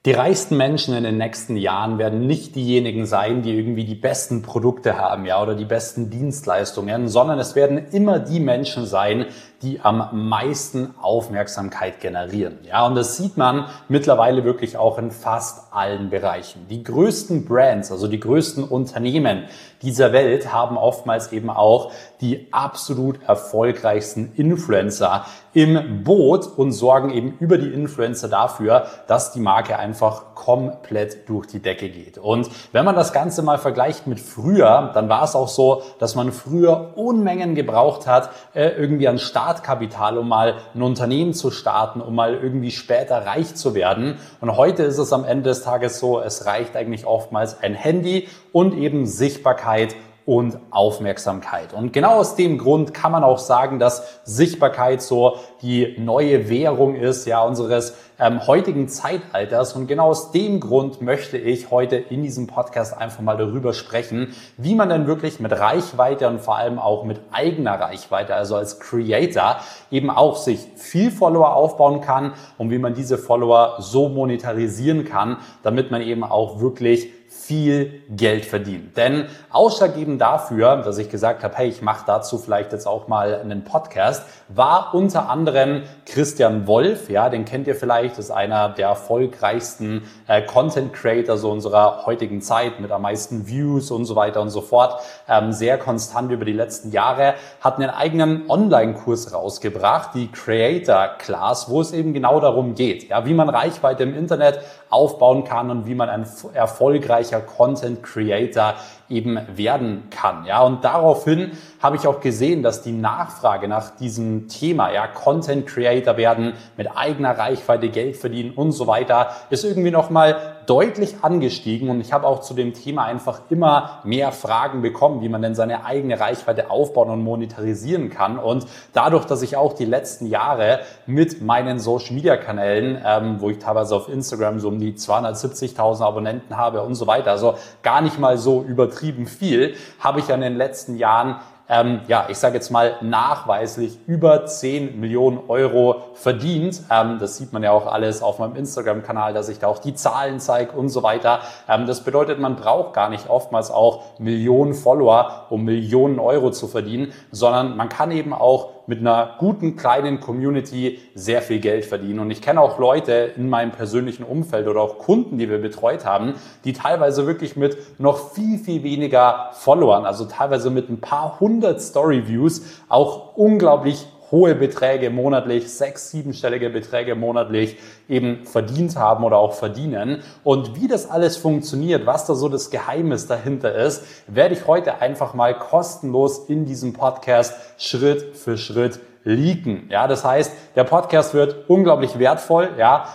Die reichsten Menschen in den nächsten Jahren werden nicht diejenigen sein, die irgendwie die besten Produkte haben, ja, oder die besten Dienstleistungen, sondern es werden immer die Menschen sein, die am meisten Aufmerksamkeit generieren. Ja, und das sieht man mittlerweile wirklich auch in fast allen Bereichen. Die größten Brands, also die größten Unternehmen dieser Welt haben oftmals eben auch die absolut erfolgreichsten Influencer im Boot und sorgen eben über die Influencer dafür, dass die Marke einfach komplett durch die Decke geht. Und wenn man das Ganze mal vergleicht mit früher, dann war es auch so, dass man früher Unmengen gebraucht hat, irgendwie an Startkapital, um mal ein Unternehmen zu starten, um mal irgendwie später reich zu werden. Und heute ist es am Ende des Tages so, es reicht eigentlich oftmals ein Handy und eben Sichtbarkeit und Aufmerksamkeit. Und genau aus dem Grund kann man auch sagen, dass Sichtbarkeit so die neue Währung ist, ja, unseres heutigen Zeitalters. Und genau aus dem Grund möchte ich heute in diesem Podcast einfach mal darüber sprechen, wie man denn wirklich mit Reichweite und vor allem auch mit eigener Reichweite, also als Creator, eben auch sich viel Follower aufbauen kann und wie man diese Follower so monetarisieren kann, damit man eben auch wirklich viel Geld verdient. Denn ausschlaggebend dafür, dass ich gesagt habe, hey, ich mache dazu vielleicht jetzt auch mal einen Podcast, war unter anderem Christian Wolf, ja, den kennt ihr vielleicht, ist einer der erfolgreichsten Content Creator so unserer heutigen Zeit mit am meisten Views und so weiter und so fort, sehr konstant über die letzten Jahre, hat einen eigenen Online-Kurs rausgebracht, die Creator Class, wo es eben genau darum geht, ja, wie man Reichweite im Internet aufbauen kann und wie man ein erfolgreicher Content Creator eben werden kann. Ja, und daraufhin habe ich auch gesehen, dass die Nachfrage nach diesem Thema, ja, Content Creator werden, mit eigener Reichweite Geld verdienen und so weiter, ist irgendwie nochmal deutlich angestiegen. Und ich habe auch zu dem Thema einfach immer mehr Fragen bekommen, wie man denn seine eigene Reichweite aufbauen und monetarisieren kann. Und dadurch, dass ich auch die letzten Jahre mit meinen Social Media Kanälen, wo ich teilweise auf Instagram so um die 270.000 Abonnenten habe und so weiter, also gar nicht mal so übertrieben viel, habe ich in den letzten Jahren ich sage jetzt mal nachweislich über 10 Millionen Euro verdient. Das sieht man ja auch alles auf meinem Instagram-Kanal, dass ich da auch die Zahlen zeige und so weiter. Das bedeutet, man braucht gar nicht oftmals auch Millionen Follower, um Millionen Euro zu verdienen, sondern man kann eben auch mit einer guten kleinen Community sehr viel Geld verdienen. Und ich kenne auch Leute in meinem persönlichen Umfeld oder auch Kunden, die wir betreut haben, die teilweise wirklich mit noch viel, viel weniger Followern, also teilweise mit ein paar hundert Story-Views, auch unglaublich hohe Beträge monatlich, 6-, 7-stellige Beträge monatlich eben verdient haben oder auch verdienen. Und wie das alles funktioniert, was da so das Geheimnis dahinter ist, werde ich heute einfach mal kostenlos in diesem Podcast Schritt für Schritt leaken. Ja, das heißt, der Podcast wird unglaublich wertvoll. Ja,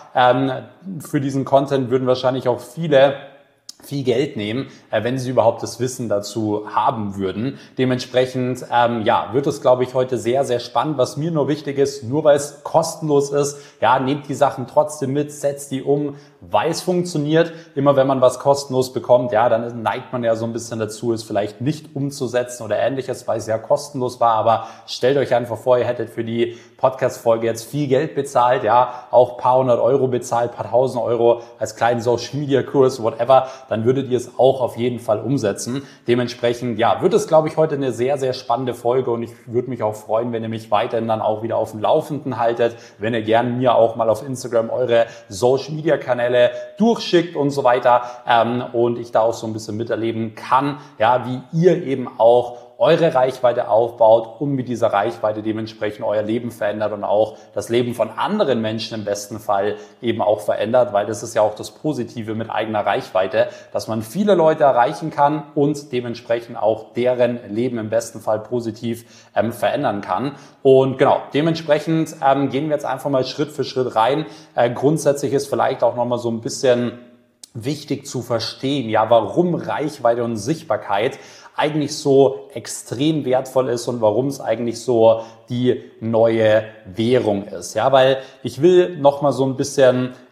für diesen Content würden wahrscheinlich auch viele viel Geld nehmen, wenn sie überhaupt das Wissen dazu haben würden. Dementsprechend wird es, glaube ich, heute sehr, sehr spannend. Was mir nur wichtig ist, nur weil es kostenlos ist, ja, nehmt die Sachen trotzdem mit, setzt die um, weil es funktioniert. Immer wenn man was kostenlos bekommt, ja, dann neigt man ja so ein bisschen dazu, es vielleicht nicht umzusetzen oder Ähnliches, weil es ja kostenlos war. Aber stellt euch einfach vor, ihr hättet für die Podcast-Folge jetzt viel Geld bezahlt, ja, auch paar hundert Euro bezahlt, paar tausend Euro als kleinen Social-Media-Kurs, whatever, dann würdet ihr es auch auf jeden Fall umsetzen. Dementsprechend, ja, wird es, glaube ich, heute eine sehr, sehr spannende Folge und ich würde mich auch freuen, wenn ihr mich weiterhin dann auch wieder auf dem Laufenden haltet, wenn ihr gerne mir auch mal auf Instagram eure Social-Media-Kanäle durchschickt und so weiter und ich da auch so ein bisschen miterleben kann, ja, wie ihr eben auch eure Reichweite aufbaut und mit dieser Reichweite dementsprechend euer Leben verändert und auch das Leben von anderen Menschen im besten Fall eben auch verändert, weil das ist ja auch das Positive mit eigener Reichweite, dass man viele Leute erreichen kann und dementsprechend auch deren Leben im besten Fall positiv verändern kann. Und genau, dementsprechend gehen wir jetzt einfach mal Schritt für Schritt rein. Grundsätzlich ist vielleicht auch nochmal so ein bisschen wichtig zu verstehen, ja, warum Reichweite und Sichtbarkeit eigentlich so extrem wertvoll ist und warum es eigentlich so die neue Währung ist. Ja, weil ich will noch mal so ein bisschen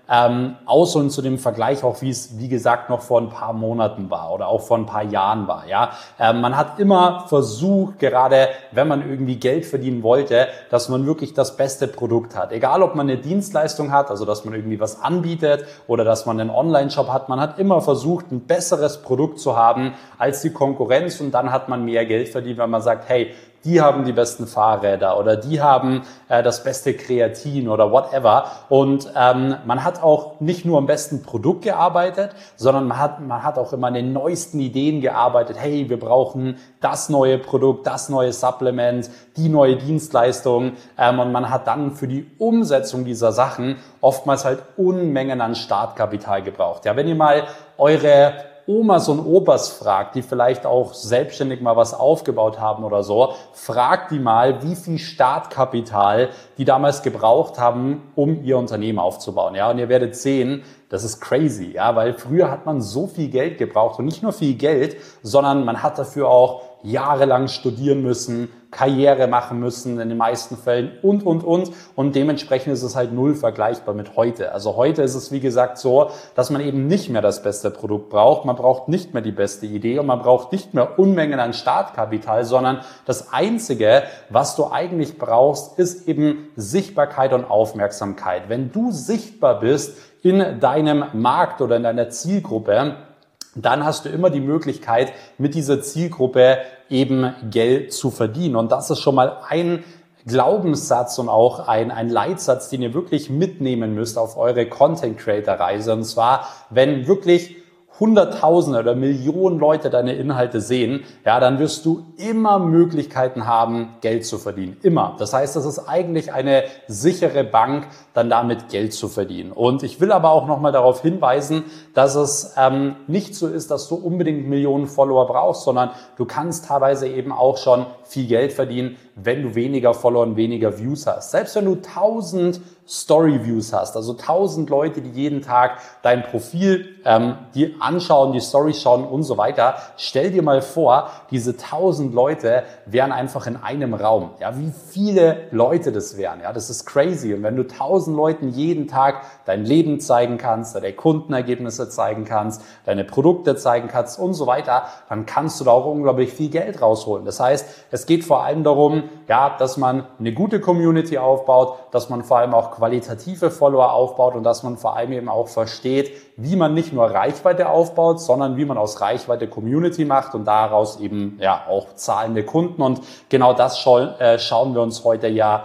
ausholen zu dem Vergleich auch, wie es, wie gesagt, noch vor ein paar Monaten war oder auch vor ein paar Jahren war. Ja, man hat immer versucht, gerade wenn man irgendwie Geld verdienen wollte, dass man wirklich das beste Produkt hat. Egal, ob man eine Dienstleistung hat, also dass man irgendwie was anbietet oder dass man einen Online-Shop hat. Man hat immer versucht, ein besseres Produkt zu haben als die Konkurrenz und dann hat man mehr Geld verdient, wenn man sagt, hey, die haben die besten Fahrräder oder die haben das beste Kreatin oder whatever. Und man hat auch nicht nur am besten Produkt gearbeitet, sondern man hat auch immer an den neuesten Ideen gearbeitet. Hey, wir brauchen das neue Produkt, das neue Supplement, die neue Dienstleistung. Und man hat dann für die Umsetzung dieser Sachen oftmals halt Unmengen an Startkapital gebraucht. Ja, wenn ihr mal eure Omas und Opas fragt, die vielleicht auch selbstständig mal was aufgebaut haben oder so, fragt die mal, wie viel Startkapital die damals gebraucht haben, um ihr Unternehmen aufzubauen. Ja, und ihr werdet sehen, das ist crazy, ja, weil früher hat man so viel Geld gebraucht und nicht nur viel Geld, sondern man hat dafür auch jahrelang studieren müssen, Karriere machen müssen in den meisten Fällen und dementsprechend ist es halt null vergleichbar mit heute. Also heute ist es wie gesagt so, dass man eben nicht mehr das beste Produkt braucht, man braucht nicht mehr die beste Idee und man braucht nicht mehr Unmengen an Startkapital, sondern das Einzige, was du eigentlich brauchst, ist eben Sichtbarkeit und Aufmerksamkeit. Wenn du sichtbar bist in deinem Markt oder in deiner Zielgruppe, dann hast du immer die Möglichkeit, mit dieser Zielgruppe eben Geld zu verdienen. Und das ist schon mal ein Glaubenssatz und auch ein Leitsatz, den ihr wirklich mitnehmen müsst auf eure Content-Creator-Reise. Und zwar, wenn wirklich Hunderttausende oder Millionen Leute deine Inhalte sehen, ja, dann wirst du immer Möglichkeiten haben, Geld zu verdienen. Immer. Das heißt, das ist eigentlich eine sichere Bank, dann damit Geld zu verdienen. Und ich will aber auch nochmal darauf hinweisen, dass es nicht so ist, dass du unbedingt Millionen Follower brauchst, sondern du kannst teilweise eben auch schon viel Geld verdienen, wenn du weniger Follower und weniger Views hast. Selbst wenn du 1000 Story-Views hast, also 1000 Leute, die jeden Tag dein Profil die anschauen, die Storys schauen und so weiter. Stell dir mal vor, diese 1000 Leute wären einfach in einem Raum. Ja, wie viele Leute das wären. Ja, das ist crazy. Und wenn du 1000 Leuten jeden Tag dein Leben zeigen kannst, deine Kundenergebnisse zeigen kannst, deine Produkte zeigen kannst und so weiter, dann kannst du da auch unglaublich viel Geld rausholen. Das heißt, es geht vor allem darum, ja, dass man eine gute Community aufbaut, dass man vor allem auch qualitative Follower aufbaut und dass man vor allem eben auch versteht, wie man nicht nur Reichweite aufbaut, sondern wie man aus Reichweite Community macht und daraus eben ja auch zahlende Kunden. Und genau das schauen wir uns heute ja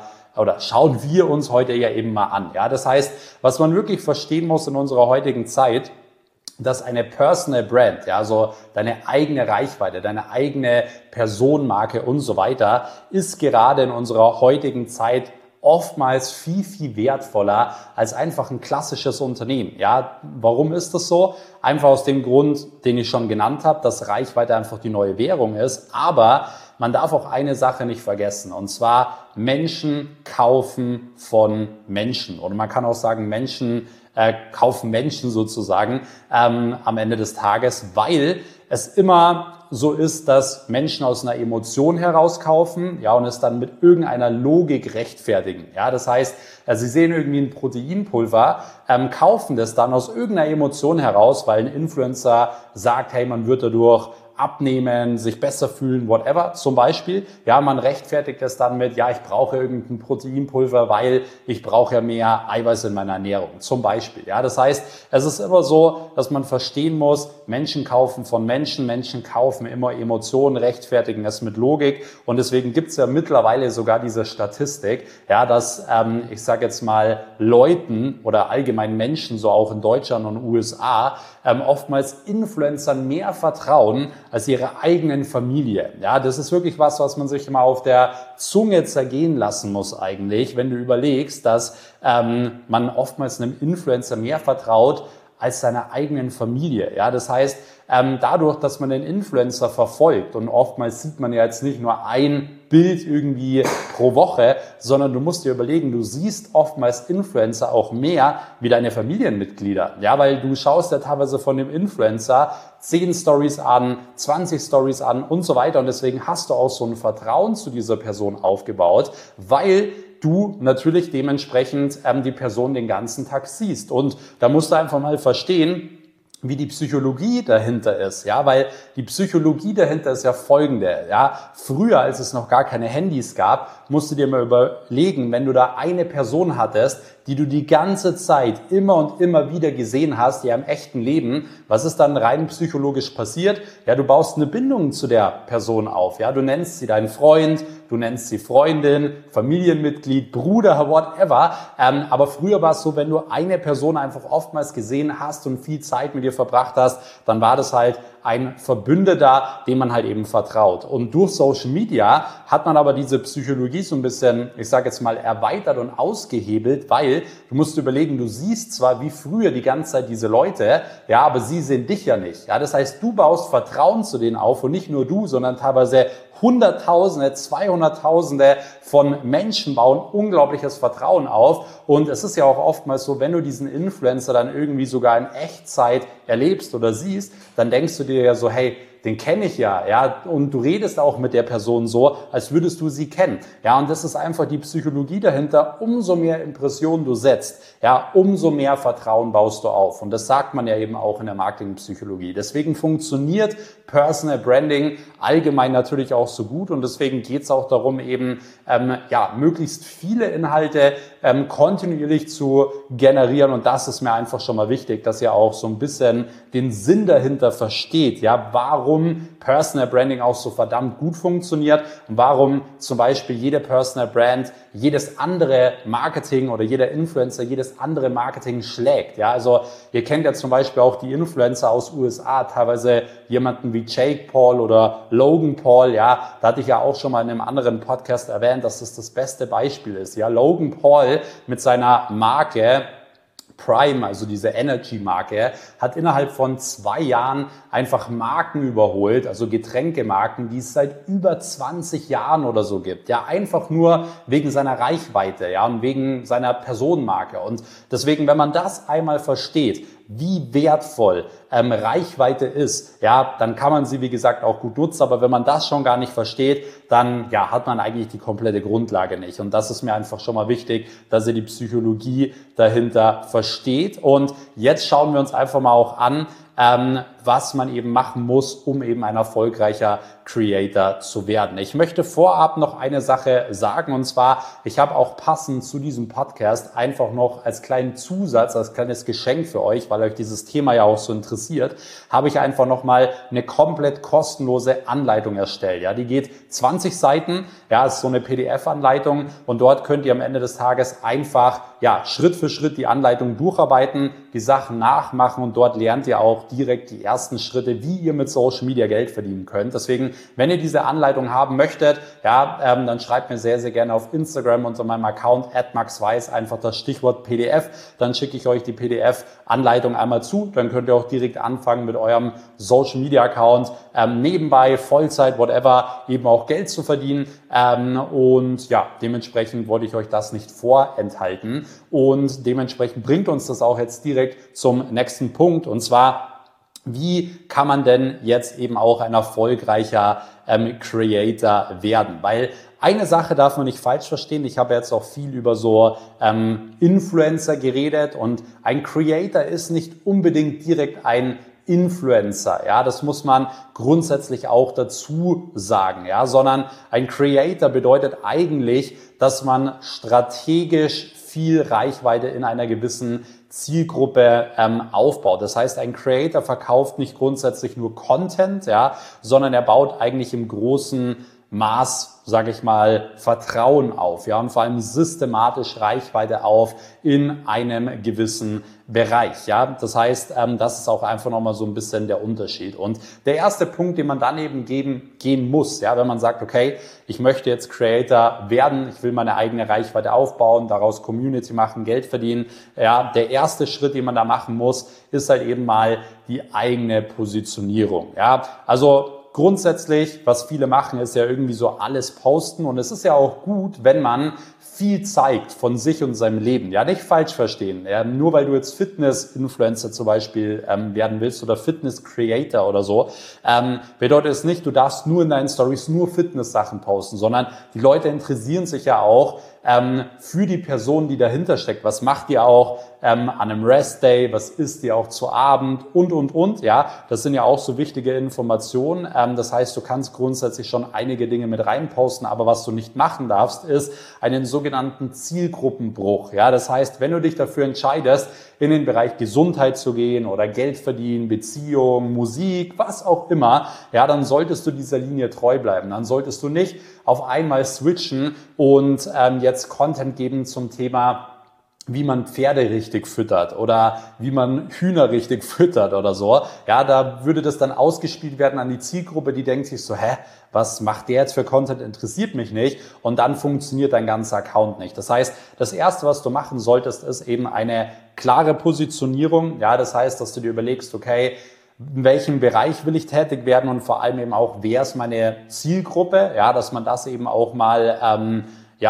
eben mal an. Ja, das heißt, was man wirklich verstehen muss in unserer heutigen Zeit, dass eine Personal Brand, ja, also deine eigene Reichweite, deine eigene Personenmarke und so weiter, ist gerade in unserer heutigen Zeit oftmals viel, viel wertvoller als einfach ein klassisches Unternehmen. Ja, warum ist das so? Einfach aus dem Grund, den ich schon genannt habe, dass Reichweite einfach die neue Währung ist. Aber man darf auch eine Sache nicht vergessen, und zwar Menschen kaufen von Menschen. Oder man kann auch sagen, Menschen kaufen Menschen sozusagen am Ende des Tages, weil es immer so ist, dass Menschen aus einer Emotion heraus kaufen, ja, und es dann mit irgendeiner Logik rechtfertigen. Ja, das heißt, sie sehen irgendwie ein Proteinpulver, kaufen das dann aus irgendeiner Emotion heraus, weil ein Influencer sagt, hey, man wird dadurch abnehmen, sich besser fühlen, whatever, zum Beispiel. Ja, man rechtfertigt es dann mit, ja, ich brauche irgendein Proteinpulver, weil ich brauche ja mehr Eiweiß in meiner Ernährung, zum Beispiel. Ja, das heißt, es ist immer so, dass man verstehen muss, Menschen kaufen von Menschen, Menschen kaufen immer Emotionen, rechtfertigen es mit Logik und deswegen gibt es ja mittlerweile sogar diese Statistik, ja, dass, ich sage jetzt mal, Leuten oder allgemein Menschen, so auch in Deutschland und USA, oftmals Influencern mehr vertrauen als ihre eigenen Familie. Ja, das ist wirklich was man sich immer auf der Zunge zergehen lassen muss eigentlich, wenn du überlegst, dass man oftmals einem Influencer mehr vertraut als seiner eigenen Familie. Ja, das heißt, dadurch, dass man den Influencer verfolgt und oftmals sieht man ja jetzt nicht nur ein Bild irgendwie pro Woche, sondern du musst dir überlegen, du siehst oftmals Influencer auch mehr wie deine Familienmitglieder. Ja, weil du schaust ja teilweise von dem Influencer 10 Stories an, 20 Stories an und so weiter und deswegen hast du auch so ein Vertrauen zu dieser Person aufgebaut, weil du natürlich dementsprechend die Person den ganzen Tag siehst. Und da musst du einfach mal verstehen, wie die Psychologie dahinter ist, ja, weil die Psychologie dahinter ist ja folgende, ja. Früher, als es noch gar keine Handys gab, musst du dir mal überlegen, wenn du da eine Person hattest, die du die ganze Zeit immer und immer wieder gesehen hast, ja, im echten Leben, was ist dann rein psychologisch passiert? Ja, du baust eine Bindung zu der Person auf, ja, du nennst sie deinen Freund, du nennst sie Freundin, Familienmitglied, Bruder, whatever, aber früher war es so, wenn du eine Person einfach oftmals gesehen hast und viel Zeit mit ihr verbracht hast, dann war das halt ein Verbündeter, dem man halt eben vertraut. Und durch Social Media hat man aber diese Psychologie so ein bisschen, ich sage jetzt mal, erweitert und ausgehebelt, weil du musst überlegen, du siehst zwar wie früher die ganze Zeit diese Leute, ja, aber sie sehen dich ja nicht. Ja, das heißt, du baust Vertrauen zu denen auf und nicht nur du, sondern teilweise Hunderttausende, Zweihunderttausende von Menschen bauen unglaubliches Vertrauen auf. Und es ist ja auch oftmals so, wenn du diesen Influencer dann irgendwie sogar in Echtzeit erlebst oder siehst, dann denkst du dir ja so, hey, den kenne ich ja, ja, und du redest auch mit der Person so, als würdest du sie kennen, ja, und das ist einfach die Psychologie dahinter. Umso mehr Impressionen du setzt, ja, umso mehr Vertrauen baust du auf, und das sagt man ja eben auch in der Marketingpsychologie. Deswegen funktioniert Personal Branding allgemein natürlich auch so gut, und deswegen geht es auch darum, eben ja, möglichst viele Inhalte kontinuierlich zu generieren, und das ist mir einfach schon mal wichtig, dass ihr auch so ein bisschen den Sinn dahinter versteht, ja, warum Personal Branding auch so verdammt gut funktioniert und warum zum Beispiel jede Personal Brand jedes andere Marketing oder jeder Influencer jedes andere Marketing schlägt. Ja, also ihr kennt ja zum Beispiel auch die Influencer aus USA, teilweise jemanden wie Jake Paul oder Logan Paul. Ja, da hatte ich ja auch schon mal in einem anderen Podcast erwähnt, dass das beste Beispiel ist. Ja, Logan Paul mit seiner Marke Prime, also diese Energy-Marke, hat innerhalb von 2 Jahren einfach Marken überholt, also Getränkemarken, die es seit über 20 Jahren oder so gibt. Ja, einfach nur wegen seiner Reichweite, ja, und wegen seiner Personenmarke. Und deswegen, wenn man das einmal versteht, wie wertvoll Reichweite ist, ja, dann kann man sie, wie gesagt, auch gut nutzen. Aber wenn man das schon gar nicht versteht, dann ja, hat man eigentlich die komplette Grundlage nicht. Und das ist mir einfach schon mal wichtig, dass ihr die Psychologie dahinter versteht. Und jetzt schauen wir uns einfach mal auch an, was man eben machen muss, um eben ein erfolgreicher Creator zu werden. Ich möchte vorab noch eine Sache sagen, und zwar, ich habe auch passend zu diesem Podcast einfach noch als kleinen Zusatz, als kleines Geschenk für euch, weil euch dieses Thema ja auch so interessiert, habe ich einfach nochmal eine komplett kostenlose Anleitung erstellt. Ja, die geht 20 Seiten, ja, ist so eine PDF-Anleitung, und dort könnt ihr am Ende des Tages einfach, ja, Schritt für Schritt die Anleitung durcharbeiten, die Sachen nachmachen, und dort lernt ihr auch direkt die ersten Schritte, wie ihr mit Social Media Geld verdienen könnt. Deswegen, wenn ihr diese Anleitung haben möchtet, ja, dann schreibt mir sehr, sehr gerne auf Instagram unter meinem Account @maxweiss einfach das Stichwort PDF. Dann schicke ich euch die PDF-Anleitung einmal zu. Dann könnt ihr auch direkt anfangen, mit eurem Social Media Account nebenbei, Vollzeit, whatever, eben auch Geld zu verdienen. Und ja, dementsprechend wollte ich euch das nicht vorenthalten. Und dementsprechend bringt uns das auch jetzt direkt zum nächsten Punkt. Und zwar, wie kann man denn jetzt eben auch ein erfolgreicher Creator werden? Weil eine Sache darf man nicht falsch verstehen. Ich habe jetzt auch viel über so Influencer geredet, und ein Creator ist nicht unbedingt direkt ein Influencer, ja, das muss man grundsätzlich auch dazu sagen, ja, sondern ein Creator bedeutet eigentlich, dass man strategisch viel Reichweite in einer gewissen Zielgruppe aufbaut. Das heißt, ein Creator verkauft nicht grundsätzlich nur Content, ja, sondern er baut eigentlich im großen Maß, sage ich mal, Vertrauen auf, ja, und vor allem systematisch Reichweite auf in einem gewissen Bereich, ja. Das heißt, das ist auch einfach nochmal so ein bisschen der Unterschied. Und der erste Punkt, den man dann eben gehen muss, ja, wenn man sagt, okay, ich möchte jetzt Creator werden, ich will meine eigene Reichweite aufbauen, daraus Community machen, Geld verdienen, ja, der erste Schritt, den man da machen muss, ist halt eben mal die eigene Positionierung, ja. Also grundsätzlich, was viele machen, ist ja irgendwie so alles posten und es ist ja auch gut, wenn man viel zeigt von sich und seinem Leben. Ja, nicht falsch verstehen. Ja, nur weil du jetzt Fitness-Influencer zum Beispiel werden willst oder Fitness-Creator oder so, bedeutet es nicht, du darfst nur in deinen Stories nur Fitness-Sachen posten, sondern die Leute interessieren sich ja auch für die Person, die dahinter steckt. Was macht ihr auch an einem Rest-Day? Was isst ihr auch zu Abend? Und. Ja, das sind ja auch so wichtige Informationen. Das heißt, du kannst grundsätzlich schon einige Dinge mit reinposten, aber was du nicht machen darfst, ist einen sogenannten Zielgruppenbruch. Ja, das heißt, wenn du dich dafür entscheidest, in den Bereich Gesundheit zu gehen oder Geld verdienen, Beziehung, Musik, was auch immer, ja, dann solltest du dieser Linie treu bleiben. Dann solltest du nicht auf einmal switchen und jetzt Content geben zum Thema, wie man Pferde richtig füttert oder wie man Hühner richtig füttert oder so. Ja, da würde das dann ausgespielt werden an die Zielgruppe, die denkt sich so, was macht der jetzt für Content, interessiert mich nicht. Und dann funktioniert dein ganzer Account nicht. Das heißt, das Erste, was du machen solltest, ist eben eine klare Positionierung. Ja, das heißt, dass du dir überlegst, okay, in welchem Bereich will ich tätig werden und vor allem eben auch, wer ist meine Zielgruppe? Ja, dass man das eben auch mal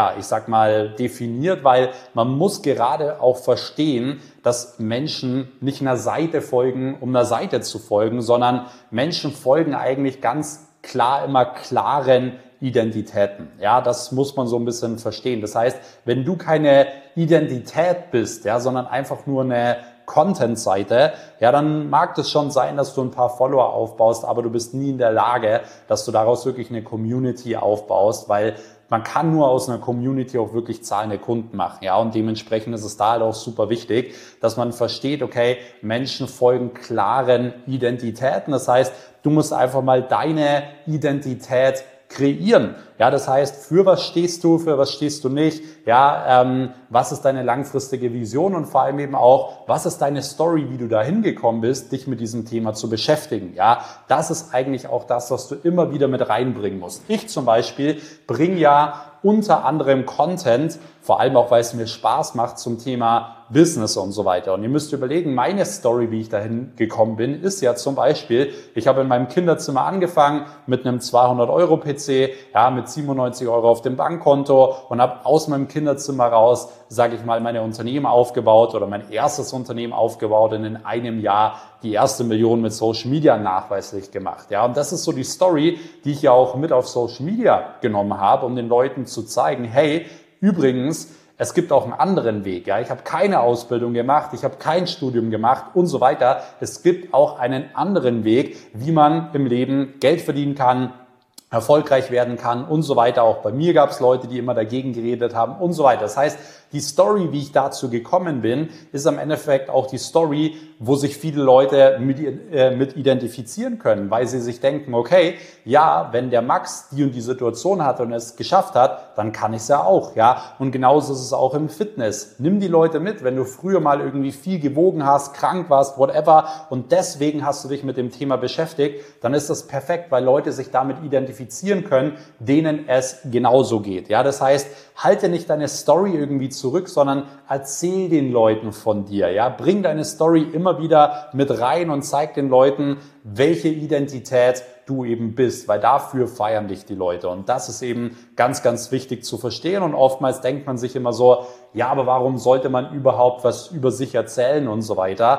definiert, weil man muss gerade auch verstehen, dass Menschen nicht einer Seite folgen, um einer Seite zu folgen, sondern Menschen folgen eigentlich ganz klar immer klaren Identitäten. Ja, das muss man so ein bisschen verstehen. Das heißt, wenn du keine Identität bist, ja, sondern einfach nur eine Content-Seite, ja, dann mag es schon sein, dass du ein paar Follower aufbaust, aber du bist nie in der Lage, dass du daraus wirklich eine Community aufbaust, weil man kann nur aus einer Community auch wirklich zahlende Kunden machen, ja, und dementsprechend ist es da halt auch super wichtig, dass man versteht, okay, Menschen folgen klaren Identitäten, das heißt, du musst einfach mal deine Identität kreieren. Ja, das heißt, für was stehst du nicht? Ja, was ist deine langfristige Vision und vor allem eben auch, was ist deine Story, wie du da hingekommen bist, dich mit diesem Thema zu beschäftigen? Ja, das ist eigentlich auch das, was du immer wieder mit reinbringen musst. Ich zum Beispiel bringe ja unter anderem Content, vor allem auch, weil es mir Spaß macht zum Thema Business und so weiter. Und ihr müsst überlegen, meine Story, wie ich dahin gekommen bin, ist ja zum Beispiel, ich habe in meinem Kinderzimmer angefangen mit einem 200-Euro-PC, ja, mit 97 Euro auf dem Bankkonto und habe aus meinem Kinderzimmer raus, sage ich mal, meine Unternehmen aufgebaut oder mein erstes Unternehmen aufgebaut und in einem Jahr die erste Million mit Social Media nachweislich gemacht. Ja, und das ist so die Story, die ich ja auch mit auf Social Media genommen habe, um den Leuten zu zeigen, hey, übrigens, es gibt auch einen anderen Weg. Ja, ich habe keine Ausbildung gemacht, ich habe kein Studium gemacht und so weiter. Es gibt auch einen anderen Weg, wie man im Leben Geld verdienen kann, erfolgreich werden kann und so weiter. Auch bei mir gab es Leute, die immer dagegen geredet haben und so weiter. Das heißt, die Story, wie ich dazu gekommen bin, ist am Endeffekt auch die Story, wo sich viele Leute mit identifizieren können, weil sie sich denken, okay, ja, wenn der Max die und die Situation hat und es geschafft hat, dann kann ich es ja auch, ja. Und genauso ist es auch im Fitness. Nimm die Leute mit, wenn du früher mal irgendwie viel gewogen hast, krank warst, whatever, und deswegen hast du dich mit dem Thema beschäftigt, dann ist das perfekt, weil Leute sich damit identifizieren können, denen es genauso geht, ja. Das heißt, halte nicht deine Story irgendwie zurück, sondern erzähl den Leuten von dir, ja. Bring deine Story immer wieder mit rein und zeig den Leuten, welche Identität du eben bist, weil dafür feiern dich die Leute. Und das ist eben ganz, ganz wichtig zu verstehen. Und oftmals denkt man sich immer so, ja, aber warum sollte man überhaupt was über sich erzählen und so weiter?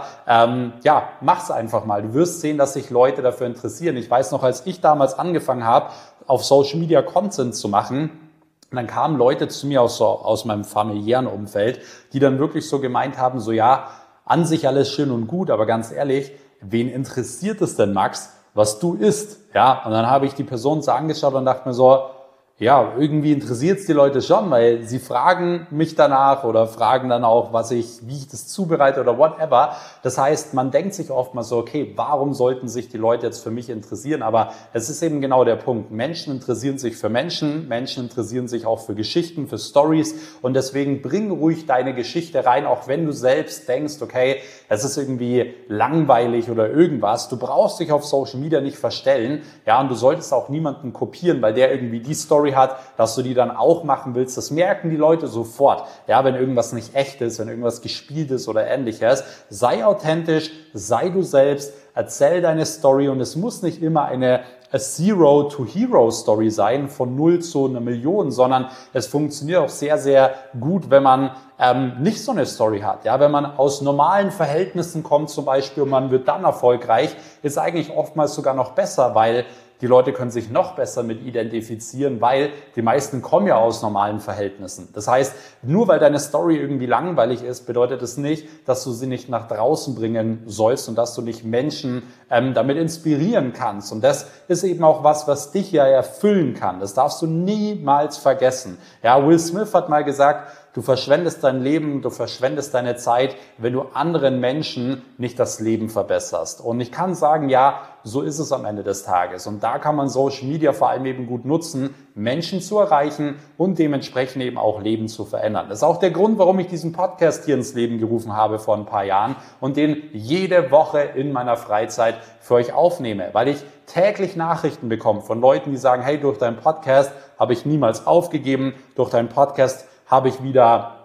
Ja, mach's einfach mal. Du wirst sehen, dass sich Leute dafür interessieren. Ich weiß noch, als ich damals angefangen habe, auf Social Media Content zu machen, und dann kamen Leute zu mir aus meinem familiären Umfeld, die dann wirklich so gemeint haben, so ja, an sich alles schön und gut, aber ganz ehrlich, wen interessiert es denn, Max, was du isst? Ja, und dann habe ich die Person so angeschaut und dachte mir so, ja, irgendwie interessiert es die Leute schon, weil sie fragen mich danach oder fragen dann auch, wie ich das zubereite oder whatever. Das heißt, man denkt sich oft mal so, okay, warum sollten sich die Leute jetzt für mich interessieren? Aber es ist eben genau der Punkt. Menschen interessieren sich für Menschen, Menschen interessieren sich auch für Geschichten, für Stories und deswegen bring ruhig deine Geschichte rein, auch wenn du selbst denkst, okay, es ist irgendwie langweilig oder irgendwas. Du brauchst dich auf Social Media nicht verstellen, ja, und du solltest auch niemanden kopieren, weil der irgendwie die Story hat, dass du die dann auch machen willst. Das merken die Leute sofort. Ja, wenn irgendwas nicht echt ist, wenn irgendwas gespielt ist oder ähnliches. Sei authentisch, sei du selbst, erzähl deine Story und es muss nicht immer eine a Zero-to-Hero-Story sein, von 0 zu 1 Million, sondern es funktioniert auch sehr, sehr gut, wenn man nicht so eine Story hat. Ja, wenn man aus normalen Verhältnissen kommt zum Beispiel und man wird dann erfolgreich, ist eigentlich oftmals sogar noch besser, weil die Leute können sich noch besser mit identifizieren, weil die meisten kommen ja aus normalen Verhältnissen. Das heißt, nur weil deine Story irgendwie langweilig ist, bedeutet es nicht, dass du sie nicht nach draußen bringen sollst und dass du nicht Menschen damit inspirieren kannst. Und das ist eben auch was dich ja erfüllen kann. Das darfst du niemals vergessen. Ja, Will Smith hat mal gesagt, du verschwendest dein Leben, du verschwendest deine Zeit, wenn du anderen Menschen nicht das Leben verbesserst. Und ich kann sagen, ja, so ist es am Ende des Tages. Und da kann man Social Media vor allem eben gut nutzen, Menschen zu erreichen und dementsprechend eben auch Leben zu verändern. Das ist auch der Grund, warum ich diesen Podcast hier ins Leben gerufen habe vor ein paar Jahren und den jede Woche in meiner Freizeit für euch aufnehme, weil ich täglich Nachrichten bekomme von Leuten, die sagen, hey, durch deinen Podcast habe ich niemals aufgegeben, durch deinen Podcast habe ich wieder,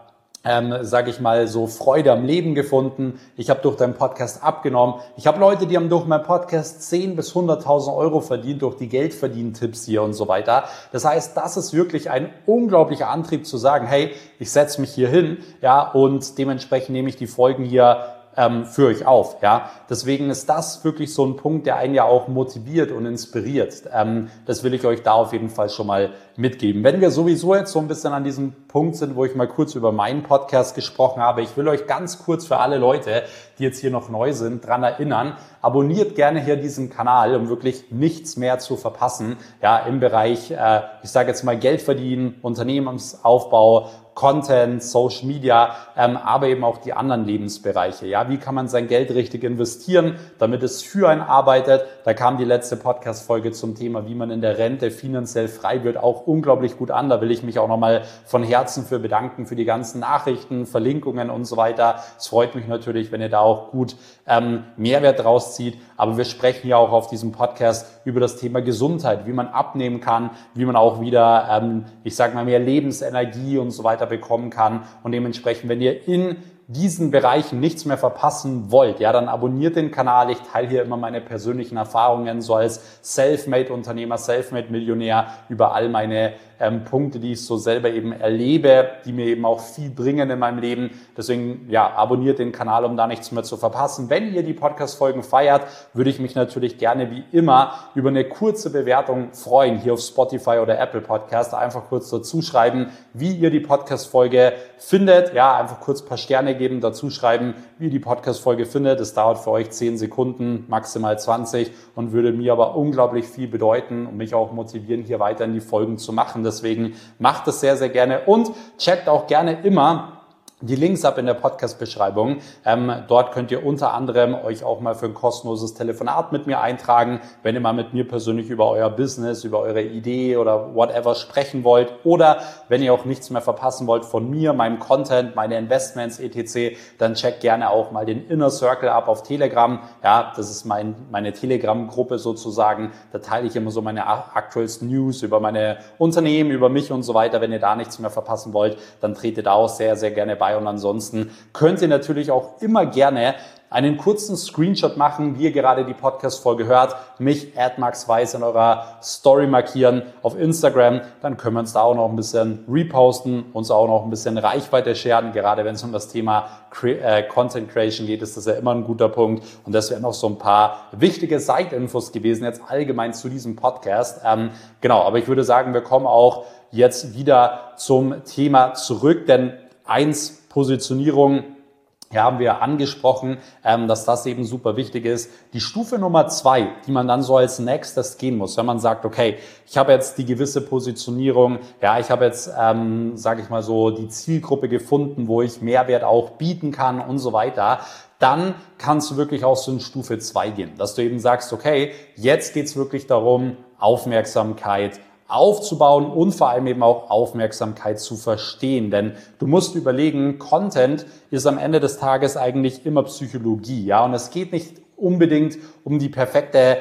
sage ich mal, so Freude am Leben gefunden. Ich habe durch deinen Podcast abgenommen. Ich habe Leute, die haben durch meinen Podcast 10.000 bis 100.000 Euro verdient, durch die Geldverdienen-Tipps hier und so weiter. Das heißt, das ist wirklich ein unglaublicher Antrieb zu sagen, hey, ich setze mich hier hin, ja, und dementsprechend nehme ich die Folgen hier für euch auf. Ja, deswegen ist das wirklich so ein Punkt, der einen ja auch motiviert und inspiriert. Das will ich euch da auf jeden Fall schon mal mitgeben. Wenn wir sowieso jetzt so ein bisschen an diesem Punkt sind, wo ich mal kurz über meinen Podcast gesprochen habe, ich will euch ganz kurz für alle Leute, die jetzt hier noch neu sind, dran erinnern, abonniert gerne hier diesen Kanal, um wirklich nichts mehr zu verpassen. Ja, im Bereich, ich sage jetzt mal Geld verdienen, Unternehmensaufbau, Content, Social Media, aber eben auch die anderen Lebensbereiche. Ja, wie kann man sein Geld richtig investieren, damit es für einen arbeitet? Da kam die letzte Podcast-Folge zum Thema, wie man in der Rente finanziell frei wird, auch unglaublich gut an. Da will ich mich auch nochmal von Herzen für bedanken, für die ganzen Nachrichten, Verlinkungen und so weiter. Es freut mich natürlich, wenn ihr da auch gut Mehrwert draus zieht. Aber wir sprechen ja auch auf diesem Podcast über das Thema Gesundheit, wie man abnehmen kann, wie man auch wieder, ich sage mal, mehr Lebensenergie und so weiter bekommen kann. Und dementsprechend, wenn ihr in diesen Bereichen nichts mehr verpassen wollt, ja, dann abonniert den Kanal. Ich teile hier immer meine persönlichen Erfahrungen, so als Selfmade-Unternehmer, Selfmade-Millionär, über all meine Punkte, die ich so selber eben erlebe, die mir eben auch viel bringen in meinem Leben. Deswegen, ja, abonniert den Kanal, um da nichts mehr zu verpassen. Wenn ihr die Podcast-Folgen feiert, würde ich mich natürlich gerne wie immer über eine kurze Bewertung freuen, hier auf Spotify oder Apple Podcast. Einfach kurz dazu schreiben, wie ihr die Podcast-Folge findet. Ja, einfach kurz ein paar Sterne geben, dazu schreiben, wie ihr die Podcast-Folge findet. Es dauert für euch 10 Sekunden, maximal 20 und würde mir aber unglaublich viel bedeuten und mich auch motivieren, hier weiter in die Folgen zu machen. Deswegen macht es sehr, sehr gerne und checkt auch gerne immer die Links ab in der Podcast-Beschreibung. Dort könnt ihr unter anderem euch auch mal für ein kostenloses Telefonat mit mir eintragen, wenn ihr mal mit mir persönlich über euer Business, über eure Idee oder whatever sprechen wollt oder wenn ihr auch nichts mehr verpassen wollt von mir, meinem Content, meine Investments etc., dann checkt gerne auch mal den Inner Circle ab auf Telegram. Ja, das ist meine Telegram-Gruppe sozusagen. Da teile ich immer so meine aktuellsten News über meine Unternehmen, über mich und so weiter. Wenn ihr da nichts mehr verpassen wollt, dann tretet da auch sehr, sehr gerne bei. Und ansonsten könnt ihr natürlich auch immer gerne einen kurzen Screenshot machen, wie ihr gerade die Podcast-Folge hört, mich @maxweiss in eurer Story markieren auf Instagram, dann können wir uns da auch noch ein bisschen reposten, uns auch noch ein bisschen Reichweite scheren, gerade wenn es um das Thema Content Creation geht, ist das ja immer ein guter Punkt und das wären noch so ein paar wichtige Side-Infos gewesen, jetzt allgemein zu diesem Podcast. Genau, aber ich würde sagen, wir kommen auch jetzt wieder zum Thema zurück, denn Positionierung, ja, haben wir angesprochen, dass das eben super wichtig ist. Die Stufe Nummer 2, die man dann so als nächstes gehen muss, wenn man sagt, okay, ich habe jetzt die gewisse Positionierung, ja, ich habe jetzt, sage ich mal so, die Zielgruppe gefunden, wo ich Mehrwert auch bieten kann und so weiter, dann kannst du wirklich auch so in Stufe 2 gehen, dass du eben sagst, okay, jetzt geht's wirklich darum, Aufmerksamkeit aufzubauen und vor allem eben auch Aufmerksamkeit zu verstehen. Denn du musst überlegen, Content ist am Ende des Tages eigentlich immer Psychologie, ja, und es geht nicht unbedingt um die perfekte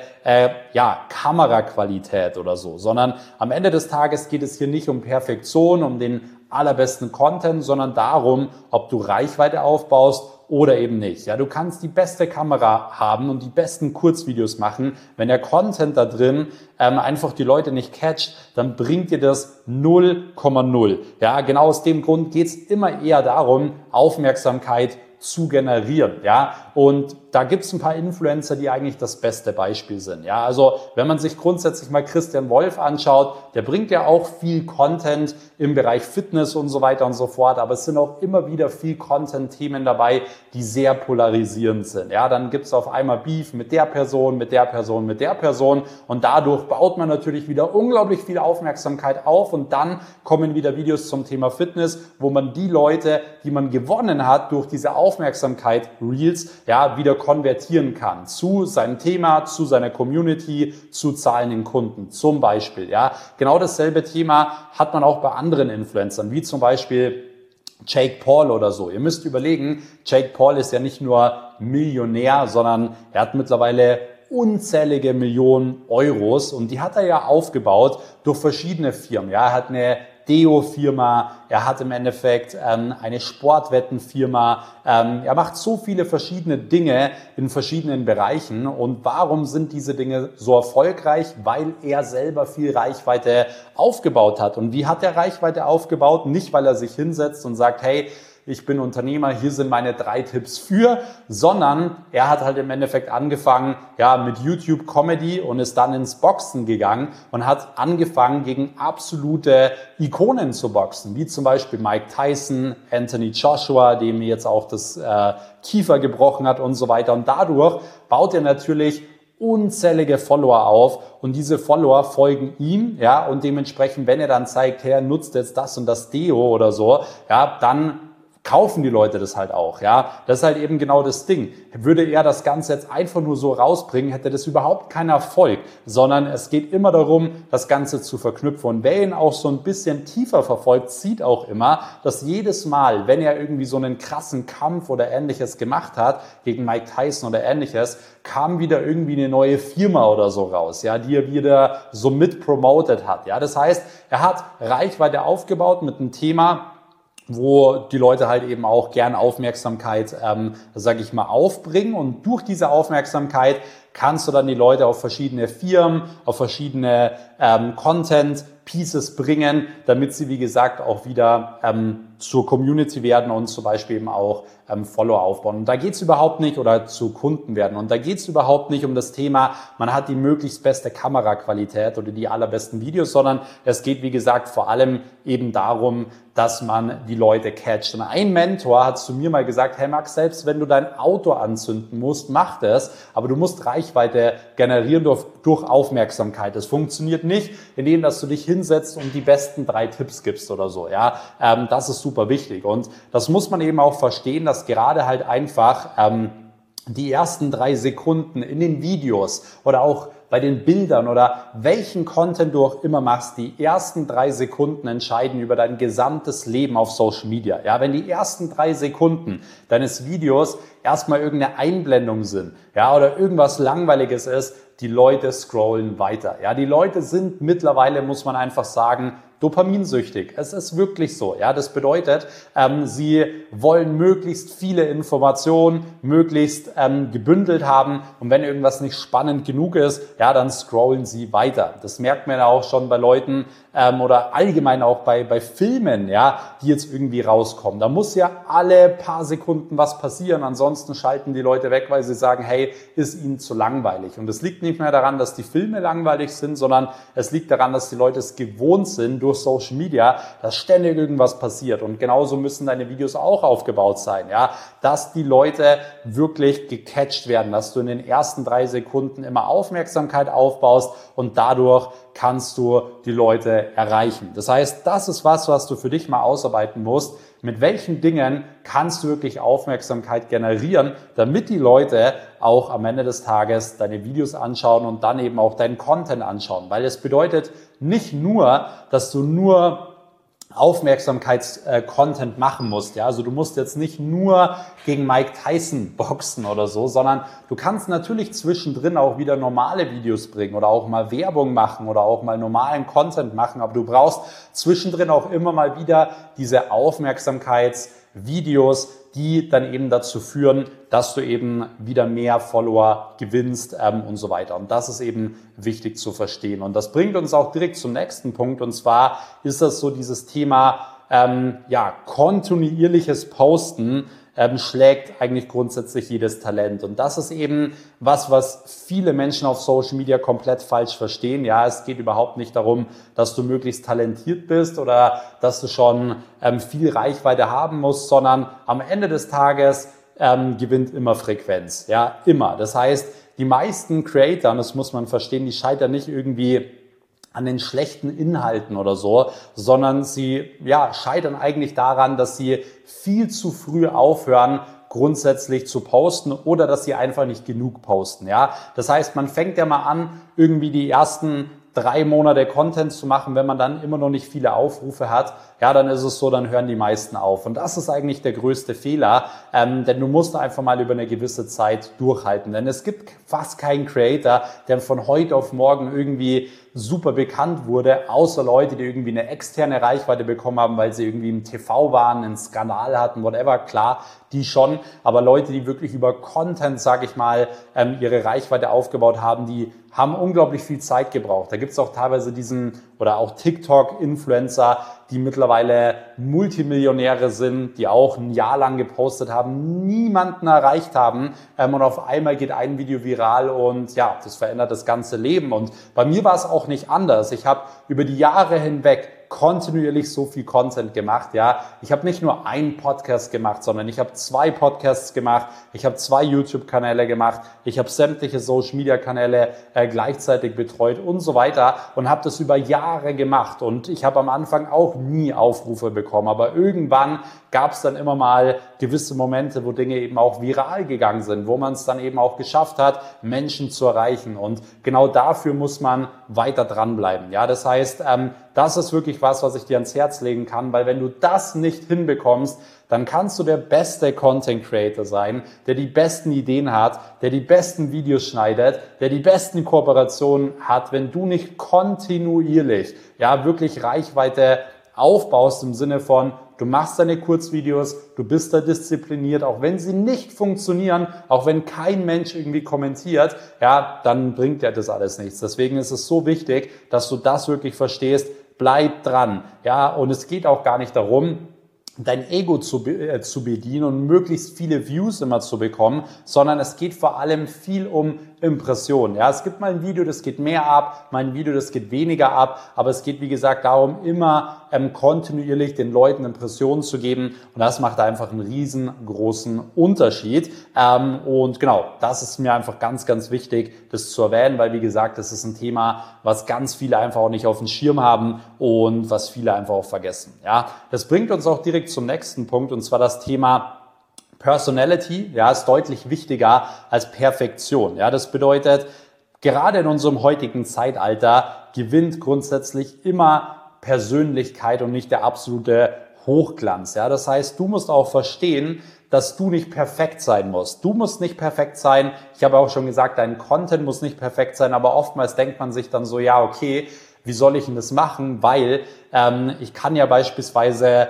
Kameraqualität oder so, sondern am Ende des Tages geht es hier nicht um Perfektion, um den allerbesten Content, sondern darum, ob du Reichweite aufbaust, oder eben nicht. Ja, du kannst die beste Kamera haben und die besten Kurzvideos machen. Wenn der Content da drin einfach die Leute nicht catcht, dann bringt dir das 0,0. Ja, genau aus dem Grund geht's immer eher darum, Aufmerksamkeit zu generieren, ja, und da gibt's ein paar Influencer, die eigentlich das beste Beispiel sind, ja, also wenn man sich grundsätzlich mal Christian Wolf anschaut, der bringt ja auch viel Content im Bereich Fitness und so weiter und so fort, aber es sind auch immer wieder viel Content-Themen dabei, die sehr polarisierend sind, ja, dann gibt's auf einmal Beef mit der Person, mit der Person, mit der Person und dadurch baut man natürlich wieder unglaublich viel Aufmerksamkeit auf und dann kommen wieder Videos zum Thema Fitness, wo man die Leute, die man gewonnen hat durch diese Aufmerksamkeit, Reels, ja, wieder konvertieren kann zu seinem Thema, zu seiner Community, zu zahlenden Kunden zum Beispiel. Ja, genau dasselbe Thema hat man auch bei anderen Influencern, wie zum Beispiel Jake Paul oder so. Ihr müsst überlegen, Jake Paul ist ja nicht nur Millionär, sondern er hat mittlerweile unzählige Millionen Euros und die hat er ja aufgebaut durch verschiedene Firmen. Ja, er hat eine Deo-Firma, er hat im Endeffekt eine Sportwettenfirma, er macht so viele verschiedene Dinge in verschiedenen Bereichen und warum sind diese Dinge so erfolgreich? Weil er selber viel Reichweite aufgebaut hat. Und wie hat er Reichweite aufgebaut? Nicht, weil er sich hinsetzt und sagt, hey, ich bin Unternehmer, hier sind meine 3 Tipps für, sondern er hat halt im Endeffekt angefangen, ja, mit YouTube Comedy und ist dann ins Boxen gegangen und hat angefangen, gegen absolute Ikonen zu boxen, wie zum Beispiel Mike Tyson, Anthony Joshua, dem jetzt auch das Kiefer gebrochen hat und so weiter. Und dadurch baut er natürlich unzählige Follower auf und diese Follower folgen ihm, ja, und dementsprechend, wenn er dann zeigt, hey, er nutzt jetzt das und das Deo oder so, ja, dann kaufen die Leute das halt auch, ja. Das ist halt eben genau das Ding. Würde er das Ganze jetzt einfach nur so rausbringen, hätte das überhaupt keinen Erfolg, sondern es geht immer darum, das Ganze zu verknüpfen. Und wer ihn auch so ein bisschen tiefer verfolgt, sieht auch immer, dass jedes Mal, wenn er irgendwie so einen krassen Kampf oder Ähnliches gemacht hat, gegen Mike Tyson oder Ähnliches, kam wieder irgendwie eine neue Firma oder so raus, ja, die er wieder so mit promoted hat, ja. Das heißt, er hat Reichweite aufgebaut mit einem Thema, wo die Leute halt eben auch gern Aufmerksamkeit, sage ich mal, aufbringen und durch diese Aufmerksamkeit kannst du dann die Leute auf verschiedene Firmen, auf verschiedene Content Pieces bringen, damit sie, wie gesagt, auch wieder zur Community werden und zum Beispiel eben auch Follower aufbauen. Und da geht's überhaupt nicht, oder zu Kunden werden. Und da geht's überhaupt nicht um das Thema, man hat die möglichst beste Kameraqualität oder die allerbesten Videos, sondern es geht, wie gesagt, vor allem eben darum, dass man die Leute catcht. Und ein Mentor hat zu mir mal gesagt, hey Max, selbst wenn du dein Auto anzünden musst, mach das, aber du musst Reichweite generieren durch Aufmerksamkeit. Das funktioniert nicht, indem dass du dich hinsetzt und die besten 3 Tipps gibst oder so. Ja, das ist super wichtig. Und das muss man eben auch verstehen, dass gerade halt einfach die ersten 3 Sekunden in den Videos oder auch bei den Bildern oder welchen Content du auch immer machst, die ersten 3 Sekunden entscheiden über dein gesamtes Leben auf Social Media. Ja, wenn die ersten 3 Sekunden deines Videos erstmal irgendeine Einblendung sind, ja, oder irgendwas Langweiliges ist, die Leute scrollen weiter. Ja, die Leute sind mittlerweile, muss man einfach sagen, dopaminsüchtig. Es ist wirklich so. Ja, das bedeutet, sie wollen möglichst viele Informationen, möglichst gebündelt haben. Und wenn irgendwas nicht spannend genug ist, ja, dann scrollen sie weiter. Das merkt man ja auch schon bei Leuten oder allgemein auch bei Filmen, ja, die jetzt irgendwie rauskommen. Da muss ja alle paar Sekunden was passieren. Ansonsten schalten die Leute weg, weil sie sagen, hey, ist ihnen zu langweilig. Und es liegt nicht mehr daran, dass die Filme langweilig sind, sondern es liegt daran, dass die Leute es gewohnt sind durch Social Media, dass ständig irgendwas passiert. Und genauso müssen deine Videos auch aufgebaut sein, ja, dass die Leute wirklich gecatcht werden, dass du in den ersten 3 Sekunden immer Aufmerksamkeit aufbaust und dadurch kannst du die Leute erreichen. Das heißt, das ist was du für dich mal ausarbeiten musst. Mit welchen Dingen kannst du wirklich Aufmerksamkeit generieren, damit die Leute auch am Ende des Tages deine Videos anschauen und dann eben auch deinen Content anschauen. Weil es bedeutet nicht nur, dass du nur Aufmerksamkeits-Content machen musst. Ja, also du musst jetzt nicht nur gegen Mike Tyson boxen oder so, sondern du kannst natürlich zwischendrin auch wieder normale Videos bringen oder auch mal Werbung machen oder auch mal normalen Content machen, aber du brauchst zwischendrin auch immer mal wieder diese Aufmerksamkeitsvideos, die dann eben dazu führen, dass du eben wieder mehr Follower gewinnst und so weiter. Und das ist eben wichtig zu verstehen. Und das bringt uns auch direkt zum nächsten Punkt. Und zwar ist das so dieses Thema, kontinuierliches Posten schlägt eigentlich grundsätzlich jedes Talent. Und das ist eben was viele Menschen auf Social Media komplett falsch verstehen. Ja, es geht überhaupt nicht darum, dass du möglichst talentiert bist oder dass du schon viel Reichweite haben musst, sondern am Ende des Tages gewinnt immer Frequenz. Ja, immer. Das heißt, die meisten Creator, und das muss man verstehen, die scheitern nicht irgendwie an den schlechten Inhalten oder so, sondern sie scheitern eigentlich daran, dass sie viel zu früh aufhören, grundsätzlich zu posten oder dass sie einfach nicht genug posten. Ja, das heißt, man fängt ja mal an, irgendwie die ersten 3 Monate Content zu machen, wenn man dann immer noch nicht viele Aufrufe hat, ja, dann ist es so, dann hören die meisten auf. Und das ist eigentlich der größte Fehler, denn du musst einfach mal über eine gewisse Zeit durchhalten. Denn es gibt fast keinen Creator, der von heute auf morgen irgendwie super bekannt wurde, außer Leute, die irgendwie eine externe Reichweite bekommen haben, weil sie irgendwie im TV waren, einen Skandal hatten, whatever, klar, die schon. Aber Leute, die wirklich über Content, sage ich mal, ihre Reichweite aufgebaut haben, die haben unglaublich viel Zeit gebraucht. Da gibt es auch teilweise oder auch TikTok-Influencer, die mittlerweile Multimillionäre sind, die auch ein Jahr lang gepostet haben, niemanden erreicht haben und auf einmal geht ein Video viral und ja, das verändert das ganze Leben. Und bei mir war es auch nicht anders. Ich habe über die Jahre hinweg kontinuierlich so viel Content gemacht, ja. Ich habe nicht nur einen Podcast gemacht, sondern ich habe 2 Podcasts gemacht, ich habe 2 YouTube-Kanäle gemacht, ich habe sämtliche Social-Media-Kanäle gleichzeitig betreut und so weiter und habe das über Jahre gemacht und ich habe am Anfang auch nie Aufrufe bekommen, aber irgendwann gab es dann immer mal gewisse Momente, wo Dinge eben auch viral gegangen sind, wo man es dann eben auch geschafft hat, Menschen zu erreichen und genau dafür muss man weiter dranbleiben, ja. Das heißt, das ist wirklich was ich dir ans Herz legen kann, weil wenn du das nicht hinbekommst, dann kannst du der beste Content Creator sein, der die besten Ideen hat, der die besten Videos schneidet, der die besten Kooperationen hat, wenn du nicht kontinuierlich, ja, wirklich Reichweite aufbaust im Sinne von, du machst deine Kurzvideos, du bist da diszipliniert, auch wenn sie nicht funktionieren, auch wenn kein Mensch irgendwie kommentiert, ja, dann bringt dir das alles nichts. Deswegen ist es so wichtig, dass du das wirklich verstehst. Bleib dran, ja, und es geht auch gar nicht darum, dein Ego zu bedienen und möglichst viele Views immer zu bekommen, sondern es geht vor allem viel um Impressionen. Ja, es gibt mal ein Video, das geht mehr ab, mal ein Video, das geht weniger ab, aber es geht, wie gesagt, darum, immer kontinuierlich den Leuten Impressionen zu geben und das macht einfach einen riesengroßen Unterschied. Und genau, das ist mir einfach ganz, ganz wichtig, das zu erwähnen, weil, wie gesagt, das ist ein Thema, was ganz viele einfach auch nicht auf dem Schirm haben und was viele einfach auch vergessen. Ja, das bringt uns auch direkt zum nächsten Punkt und zwar das Thema Personality, ja, ist deutlich wichtiger als Perfektion. Ja, das bedeutet, gerade in unserem heutigen Zeitalter gewinnt grundsätzlich immer Persönlichkeit und nicht der absolute Hochglanz. Ja, das heißt, du musst auch verstehen, dass du nicht perfekt sein musst. Du musst nicht perfekt sein. Ich habe auch schon gesagt, dein Content muss nicht perfekt sein, aber oftmals denkt man sich dann so, ja, okay, wie soll ich denn das machen? Weil ich kann ja beispielsweise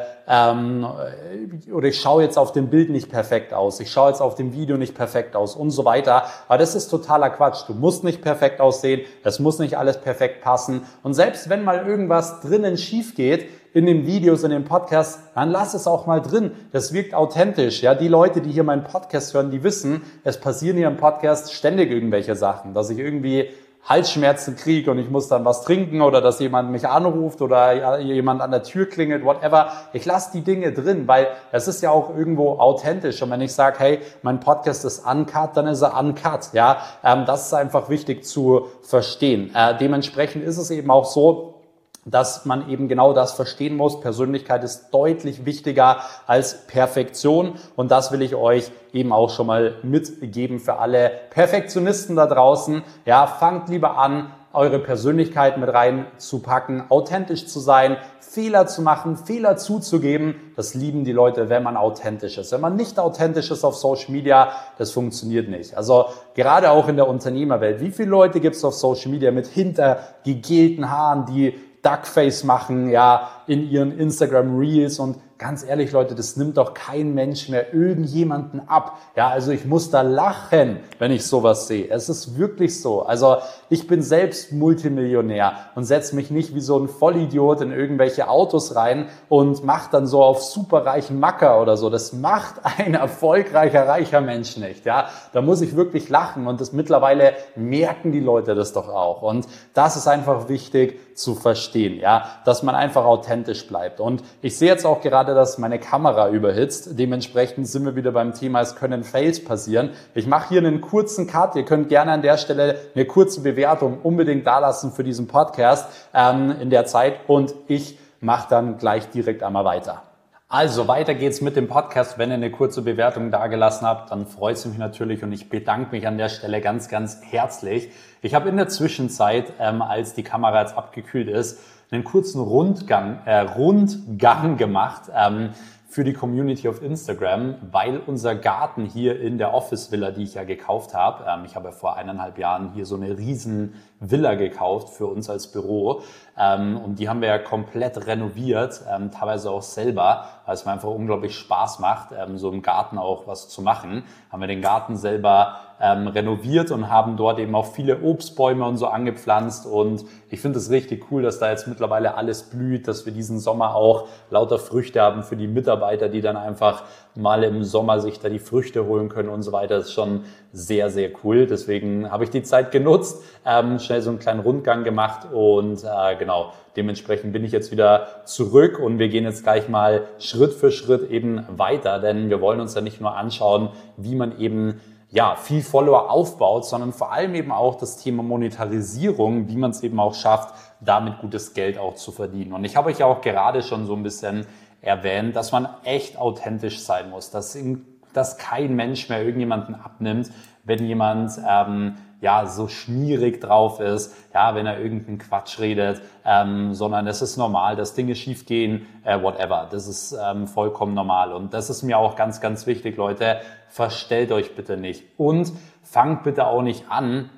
oder ich schaue jetzt auf dem Bild nicht perfekt aus, ich schaue jetzt auf dem Video nicht perfekt aus und so weiter. Aber das ist totaler Quatsch. Du musst nicht perfekt aussehen, es muss nicht alles perfekt passen. Und selbst wenn mal irgendwas drinnen schief geht, in den Videos, in den Podcasts, dann lass es auch mal drin. Das wirkt authentisch. Ja, die Leute, die hier meinen Podcast hören, die wissen, es passieren hier im Podcast ständig irgendwelche Sachen, dass ich irgendwie Halsschmerzen kriege und ich muss dann was trinken oder dass jemand mich anruft oder jemand an der Tür klingelt, whatever. Ich lasse die Dinge drin, weil es ist ja auch irgendwo authentisch. Und wenn ich sage, hey, mein Podcast ist uncut, dann ist er uncut. Ja, das ist einfach wichtig zu verstehen. Dementsprechend ist es eben auch so, dass man eben genau das verstehen muss. Persönlichkeit ist deutlich wichtiger als Perfektion und das will ich euch eben auch schon mal mitgeben für alle Perfektionisten da draußen. Ja, fangt lieber an, eure Persönlichkeit mit reinzupacken, authentisch zu sein, Fehler zu machen, Fehler zuzugeben. Das lieben die Leute, wenn man authentisch ist. Wenn man nicht authentisch ist auf Social Media, das funktioniert nicht. Also gerade auch in der Unternehmerwelt. Wie viele Leute gibt es auf Social Media mit hintergegelten Haaren, die Duckface machen, ja, in ihren Instagram Reels und ganz ehrlich, Leute, das nimmt doch kein Mensch mehr irgendjemanden ab. Ja, also ich muss da lachen, wenn ich sowas sehe. Es ist wirklich so. Also ich bin selbst Multimillionär und setze mich nicht wie so ein Vollidiot in irgendwelche Autos rein und mache dann so auf superreichen Macker oder so. Das macht ein erfolgreicher, reicher Mensch nicht. Ja, da muss ich wirklich lachen und das mittlerweile merken die Leute das doch auch. Und das ist einfach wichtig zu verstehen, ja, dass man einfach authentisch bleibt. Und ich sehe jetzt auch gerade, dass meine Kamera überhitzt. Dementsprechend sind wir wieder beim Thema, es können Fails passieren. Ich mache hier einen kurzen Cut. Ihr könnt gerne an der Stelle eine kurze Bewertung unbedingt dalassen für diesen Podcast in der Zeit und ich mache dann gleich direkt einmal weiter. Also weiter geht's mit dem Podcast. Wenn ihr eine kurze Bewertung dagelassen habt, dann freut es mich natürlich und ich bedanke mich an der Stelle ganz, ganz herzlich. Ich habe in der Zwischenzeit, als die Kamera jetzt abgekühlt ist, einen kurzen Rundgang gemacht für die Community auf Instagram, weil unser Garten hier in der Office-Villa, die ich ja gekauft habe, ich habe ja vor 1,5 Jahren hier so eine riesen Villa gekauft für uns als Büro und die haben wir ja komplett renoviert, teilweise auch selber, weil es mir einfach unglaublich Spaß macht, so im Garten auch was zu machen. Haben wir den Garten selber renoviert und haben dort eben auch viele Obstbäume und so angepflanzt und ich finde es richtig cool, dass da jetzt mittlerweile alles blüht, dass wir diesen Sommer auch lauter Früchte haben für die Mitarbeiter, die dann einfach mal im Sommer sich da die Früchte holen können und so weiter. Das ist schon sehr, sehr cool. Deswegen habe ich die Zeit genutzt, schnell so einen kleinen Rundgang gemacht und genau, dementsprechend bin ich jetzt wieder zurück und wir gehen jetzt gleich mal Schritt für Schritt eben weiter, denn wir wollen uns ja nicht nur anschauen, wie man eben viel Follower aufbaut, sondern vor allem eben auch das Thema Monetarisierung, wie man es eben auch schafft, damit gutes Geld auch zu verdienen. Und ich habe euch ja auch gerade schon so ein bisschen erwähnt, dass man echt authentisch sein muss, dass kein Mensch mehr irgendjemanden abnimmt, wenn jemand so schmierig drauf ist, wenn er irgendeinen Quatsch redet, sondern es ist normal, dass Dinge schief gehen, whatever. Das ist vollkommen normal und das ist mir auch ganz, ganz wichtig, Leute. Verstellt euch bitte nicht und fangt bitte auch nicht an,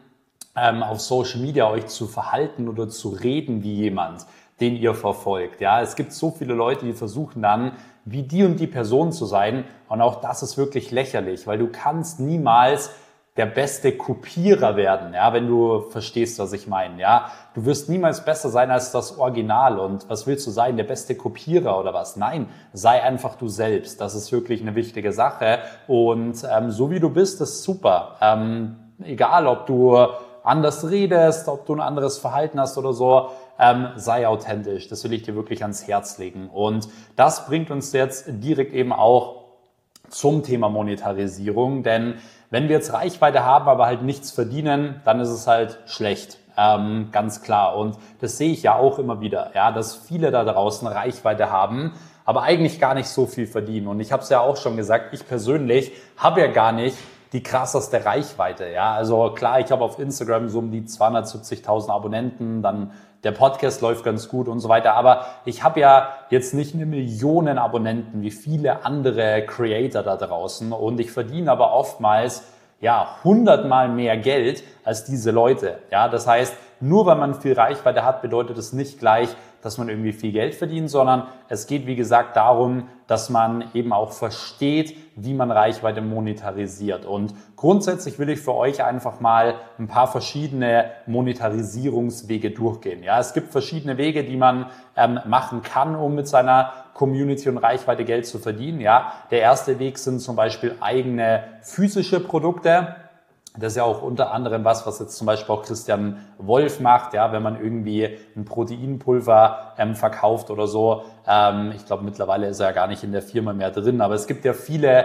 auf Social Media euch zu verhalten oder zu reden wie jemand, den ihr verfolgt. Ja, es gibt so viele Leute, die versuchen dann, wie die und die Person zu sein und auch das ist wirklich lächerlich, weil du kannst niemals der beste Kopierer werden, ja, wenn du verstehst, was ich meine, ja. Du wirst niemals besser sein als das Original und was willst du sein, der beste Kopierer oder was? Nein, sei einfach du selbst, das ist wirklich eine wichtige Sache und so wie du bist, ist super. Egal, ob du anders redest, ob du ein anderes Verhalten hast oder so, sei authentisch, das will ich dir wirklich ans Herz legen und das bringt uns jetzt direkt eben auch zum Thema Monetarisierung, denn wenn wir jetzt Reichweite haben, aber halt nichts verdienen, dann ist es halt schlecht, ganz klar. Und das sehe ich ja auch immer wieder, ja, dass viele da draußen Reichweite haben, aber eigentlich gar nicht so viel verdienen. Und ich habe es ja auch schon gesagt, ich persönlich habe ja gar nicht die krasseste Reichweite. Ja, also klar, ich habe auf Instagram so um die 270.000 Abonnenten, dann der Podcast läuft ganz gut und so weiter. Aber ich habe ja jetzt nicht eine Million Abonnenten wie viele andere Creator da draußen und ich verdiene aber oftmals 100-mal mehr Geld als diese Leute. Ja, das heißt, nur weil man viel Reichweite hat, bedeutet es nicht gleich, dass man irgendwie viel Geld verdient, sondern es geht, wie gesagt, darum, dass man eben auch versteht, wie man Reichweite monetarisiert. Und grundsätzlich will ich für euch einfach mal ein paar verschiedene Monetarisierungswege durchgehen. Ja, es gibt verschiedene Wege, die man machen kann, um mit seiner Community und Reichweite Geld zu verdienen. Ja, der erste Weg sind zum Beispiel eigene physische Produkte. Das ist ja auch unter anderem was jetzt zum Beispiel auch Christian Wolf macht, ja, wenn man irgendwie ein Proteinpulver verkauft oder so. Ich glaube, mittlerweile ist er ja gar nicht in der Firma mehr drin, aber es gibt ja viele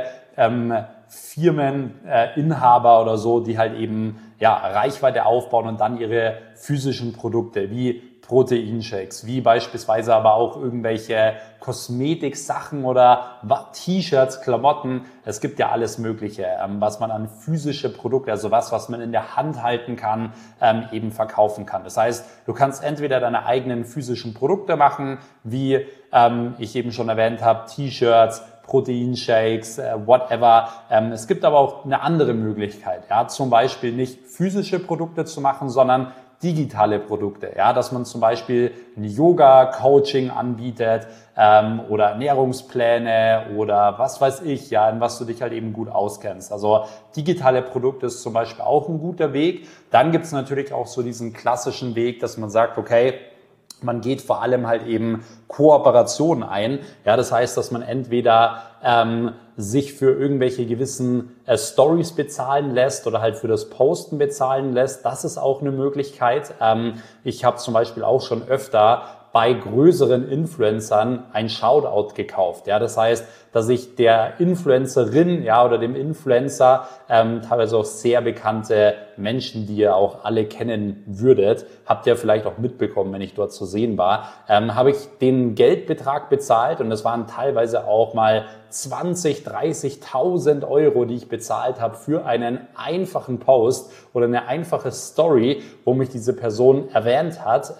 Firmeninhaber oder so, die halt eben Reichweite aufbauen und dann ihre physischen Produkte wie Proteinshakes, wie beispielsweise aber auch irgendwelche Kosmetiksachen oder T-Shirts, Klamotten. Es gibt ja alles Mögliche, was man an physische Produkte, also was man in der Hand halten kann, eben verkaufen kann. Das heißt, du kannst entweder deine eigenen physischen Produkte machen, wie ich eben schon erwähnt habe, T-Shirts, Proteinshakes, whatever. Es gibt aber auch eine andere Möglichkeit, ja, zum Beispiel nicht physische Produkte zu machen, sondern digitale Produkte, ja, dass man zum Beispiel ein Yoga-Coaching anbietet oder Ernährungspläne oder was weiß ich, ja, in was du dich halt eben gut auskennst. Also digitale Produkte ist zum Beispiel auch ein guter Weg. Dann gibt es natürlich auch so diesen klassischen Weg, dass man sagt, okay, man geht vor allem halt eben Kooperationen ein. Ja, das heißt, dass man entweder sich für irgendwelche gewissen Stories bezahlen lässt oder halt für das Posten bezahlen lässt. Das ist auch eine Möglichkeit. Ich habe zum Beispiel auch schon öfter bei größeren Influencern ein Shoutout gekauft. Ja, das heißt, dass ich der Influencerin, ja, oder dem Influencer, teilweise auch sehr bekannte Menschen, die ihr auch alle kennen würdet, habt ihr vielleicht auch mitbekommen, wenn ich dort zu sehen war, habe ich den Geldbetrag bezahlt und das waren teilweise auch mal 20.000, 30.000 Euro, die ich bezahlt habe für einen einfachen Post oder eine einfache Story, wo mich diese Person erwähnt hat.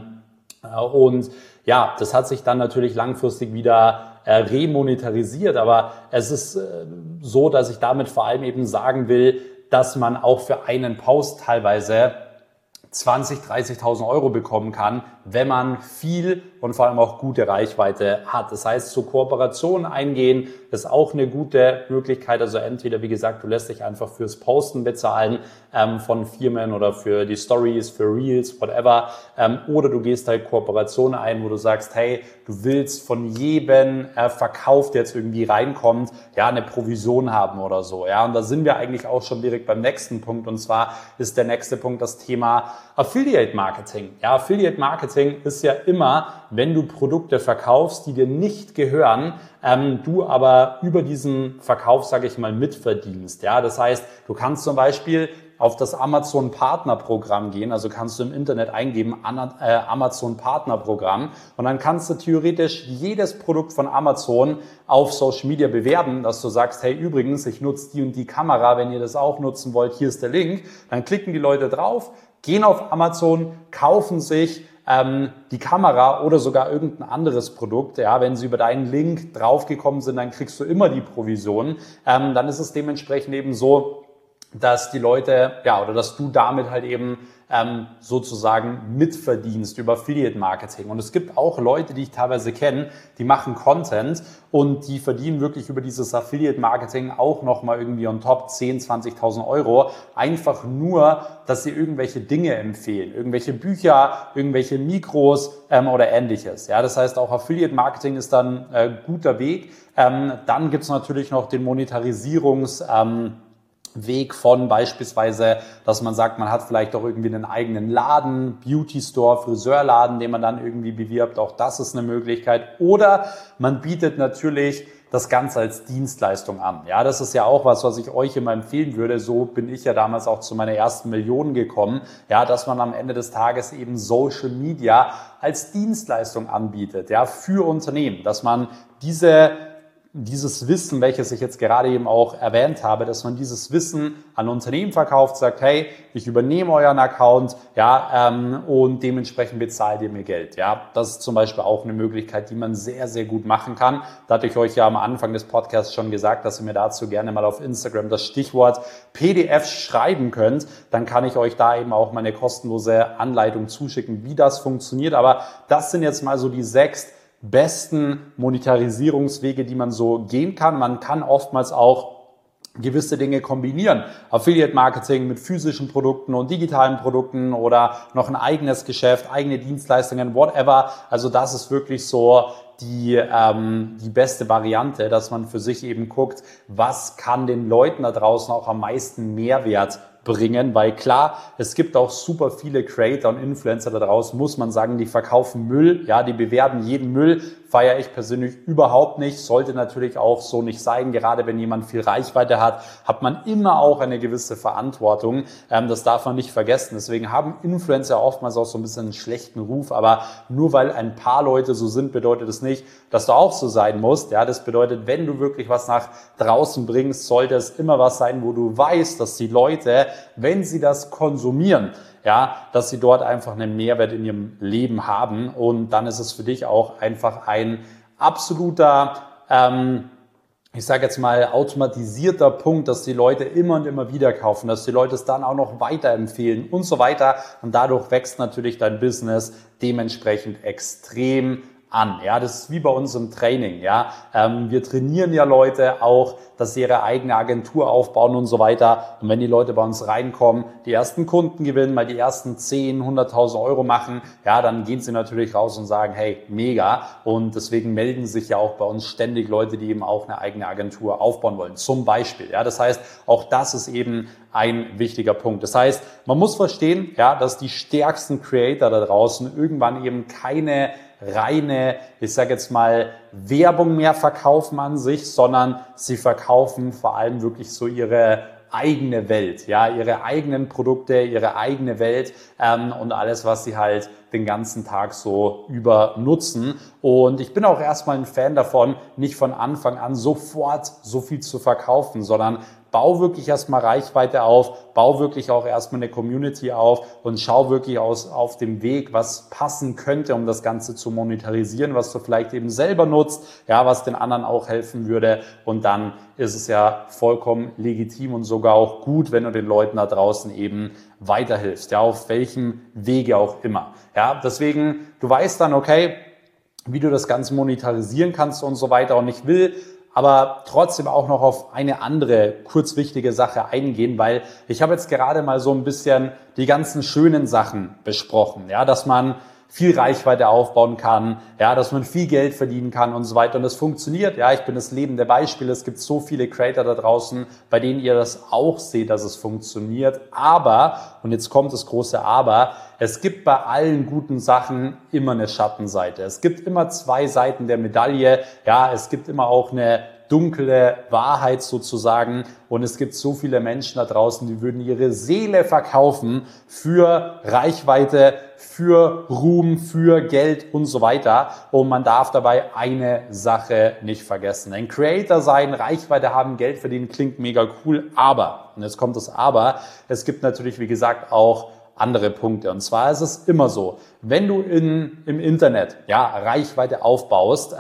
Und ja, das hat sich dann natürlich langfristig wieder remonetarisiert, aber es ist so, dass ich damit vor allem eben sagen will, dass man auch für einen Post teilweise 20.000, 30.000 Euro bekommen kann, wenn man viel und vor allem auch gute Reichweite hat. Das heißt, so Kooperationen eingehen ist auch eine gute Möglichkeit. Also entweder, wie gesagt, du lässt dich einfach fürs Posten bezahlen von Firmen oder für die Stories, für Reels, whatever. Oder du gehst halt Kooperationen ein, wo du sagst, hey, du willst von jedem Verkauf, der jetzt irgendwie reinkommt, ja, eine Provision haben oder so. Ja, und da sind wir eigentlich auch schon direkt beim nächsten Punkt. Und zwar ist der nächste Punkt das Thema Affiliate Marketing. Ja, Affiliate Marketing ist ja immer, wenn du Produkte verkaufst, die dir nicht gehören, du aber über diesen Verkauf, sage ich mal, mitverdienst. Ja, das heißt, du kannst zum Beispiel auf das Amazon Partnerprogramm gehen, also kannst du im Internet eingeben, Amazon Partnerprogramm, und dann kannst du theoretisch jedes Produkt von Amazon auf Social Media bewerben, dass du sagst, hey, übrigens, ich nutze die und die Kamera, wenn ihr das auch nutzen wollt, hier ist der Link. Dann klicken die Leute drauf, gehen auf Amazon, kaufen sich die Kamera oder sogar irgendein anderes Produkt. Ja, wenn sie über deinen Link draufgekommen sind, dann kriegst du immer die Provision. Dann ist es dementsprechend eben so, dass die Leute, ja, oder dass du damit halt eben sozusagen mitverdienst über Affiliate Marketing. Und es gibt auch Leute, die ich teilweise kenne, die machen Content und die verdienen wirklich über dieses Affiliate Marketing auch nochmal irgendwie on top 10.000, 20.000 Euro. Einfach nur, dass sie irgendwelche Dinge empfehlen, irgendwelche Bücher, irgendwelche Mikros oder ähnliches. Ja, das heißt, auch Affiliate Marketing ist dann guter Weg. Dann gibt's natürlich noch den Weg von beispielsweise, dass man sagt, man hat vielleicht auch irgendwie einen eigenen Laden, Beauty Store, Friseurladen, den man dann irgendwie bewirbt. Auch das ist eine Möglichkeit. Oder man bietet natürlich das Ganze als Dienstleistung an. Ja, das ist ja auch was ich euch immer empfehlen würde. So bin ich ja damals auch zu meiner ersten Million gekommen. Ja, dass man am Ende des Tages eben Social Media als Dienstleistung anbietet. Ja, für Unternehmen, dass man dieses Wissen, welches ich jetzt gerade eben auch erwähnt habe, dass man dieses Wissen an Unternehmen verkauft, sagt, hey, ich übernehme euren Account, ja, und dementsprechend bezahlt ihr mir Geld, ja. Das ist zum Beispiel auch eine Möglichkeit, die man sehr, sehr gut machen kann. Da hatte ich euch ja am Anfang des Podcasts schon gesagt, dass ihr mir dazu gerne mal auf Instagram das Stichwort PDF schreiben könnt. Dann kann ich euch da eben auch meine kostenlose Anleitung zuschicken, wie das funktioniert. Aber das sind jetzt mal so die 6 besten Monetarisierungswege, die man so gehen kann. Man kann oftmals auch gewisse Dinge kombinieren. Affiliate Marketing mit physischen Produkten und digitalen Produkten oder noch ein eigenes Geschäft, eigene Dienstleistungen, whatever. Also das ist wirklich so die beste Variante, dass man für sich eben guckt, was kann den Leuten da draußen auch am meisten Mehrwert bringen, weil klar, es gibt auch super viele Creator und Influencer da draußen, muss man sagen, die verkaufen Müll, ja, die bewerben jeden Müll, feiere ich persönlich überhaupt nicht, sollte natürlich auch so nicht sein, gerade wenn jemand viel Reichweite hat, hat man immer auch eine gewisse Verantwortung, das darf man nicht vergessen, deswegen haben Influencer oftmals auch so ein bisschen einen schlechten Ruf, aber nur weil ein paar Leute so sind, bedeutet es nicht, dass du auch so sein musst, ja, das bedeutet, wenn du wirklich was nach draußen bringst, sollte es immer was sein, wo du weißt, dass die Leute, wenn sie das konsumieren, ja, dass sie dort einfach einen Mehrwert in ihrem Leben haben, und dann ist es für dich auch einfach ein absoluter ich sage jetzt mal, automatisierter Punkt, dass die Leute immer und immer wieder kaufen, dass die Leute es dann auch noch weiterempfehlen und so weiter. Und dadurch wächst natürlich dein Business dementsprechend extrem an. Ja, das ist wie bei uns im Training. Ja, wir trainieren ja Leute auch, dass sie ihre eigene Agentur aufbauen und so weiter. Und wenn die Leute bei uns reinkommen, die ersten Kunden gewinnen, mal die ersten 10, 100.000 Euro machen, ja, dann gehen sie natürlich raus und sagen, hey, mega. Und deswegen melden sich ja auch bei uns ständig Leute, die eben auch eine eigene Agentur aufbauen wollen. Zum Beispiel. Ja, das heißt, auch das ist eben ein wichtiger Punkt. Das heißt, man muss verstehen, ja, dass die stärksten Creator da draußen irgendwann eben keine reine, ich sage jetzt mal, Werbung mehr verkaufen an sich, sondern sie verkaufen vor allem wirklich so ihre eigene Welt, ja, ihre eigenen Produkte, ihre eigene Welt und alles, was sie halt den ganzen Tag so über nutzen. Und ich bin auch erstmal ein Fan davon, nicht von Anfang an sofort so viel zu verkaufen, sondern bau wirklich erstmal Reichweite auf, bau wirklich auch erstmal eine Community auf und schau wirklich auf dem Weg, was passen könnte, um das Ganze zu monetarisieren, was du vielleicht eben selber nutzt, ja, was den anderen auch helfen würde. Und dann ist es ja vollkommen legitim und sogar auch gut, wenn du den Leuten da draußen eben weiterhilfst, ja, auf welchem Wege auch immer. Ja, deswegen, du weißt dann, okay, wie du das Ganze monetarisieren kannst und so weiter. Und ich will aber trotzdem auch noch auf eine andere kurz wichtige Sache eingehen, weil ich habe jetzt gerade mal so ein bisschen die ganzen schönen Sachen besprochen, ja, dass man viel Reichweite aufbauen kann, ja, dass man viel Geld verdienen kann und so weiter. Und das funktioniert, ja, ich bin das lebende Beispiel. Es gibt so viele Creator da draußen, bei denen ihr das auch seht, dass es funktioniert. Aber, und jetzt kommt das große Aber, es gibt bei allen guten Sachen immer eine Schattenseite. Es gibt immer zwei Seiten der Medaille. Ja, es gibt immer auch eine dunkle Wahrheit sozusagen. Und es gibt so viele Menschen da draußen, die würden ihre Seele verkaufen für Reichweite, für Ruhm, für Geld und so weiter. Und man darf dabei eine Sache nicht vergessen. Ein Creator sein, Reichweite haben, Geld verdienen, klingt mega cool. Aber, und jetzt kommt das Aber, es gibt natürlich, wie gesagt, auch andere Punkte. Und zwar ist es immer so, wenn du im Internet Reichweite aufbaust,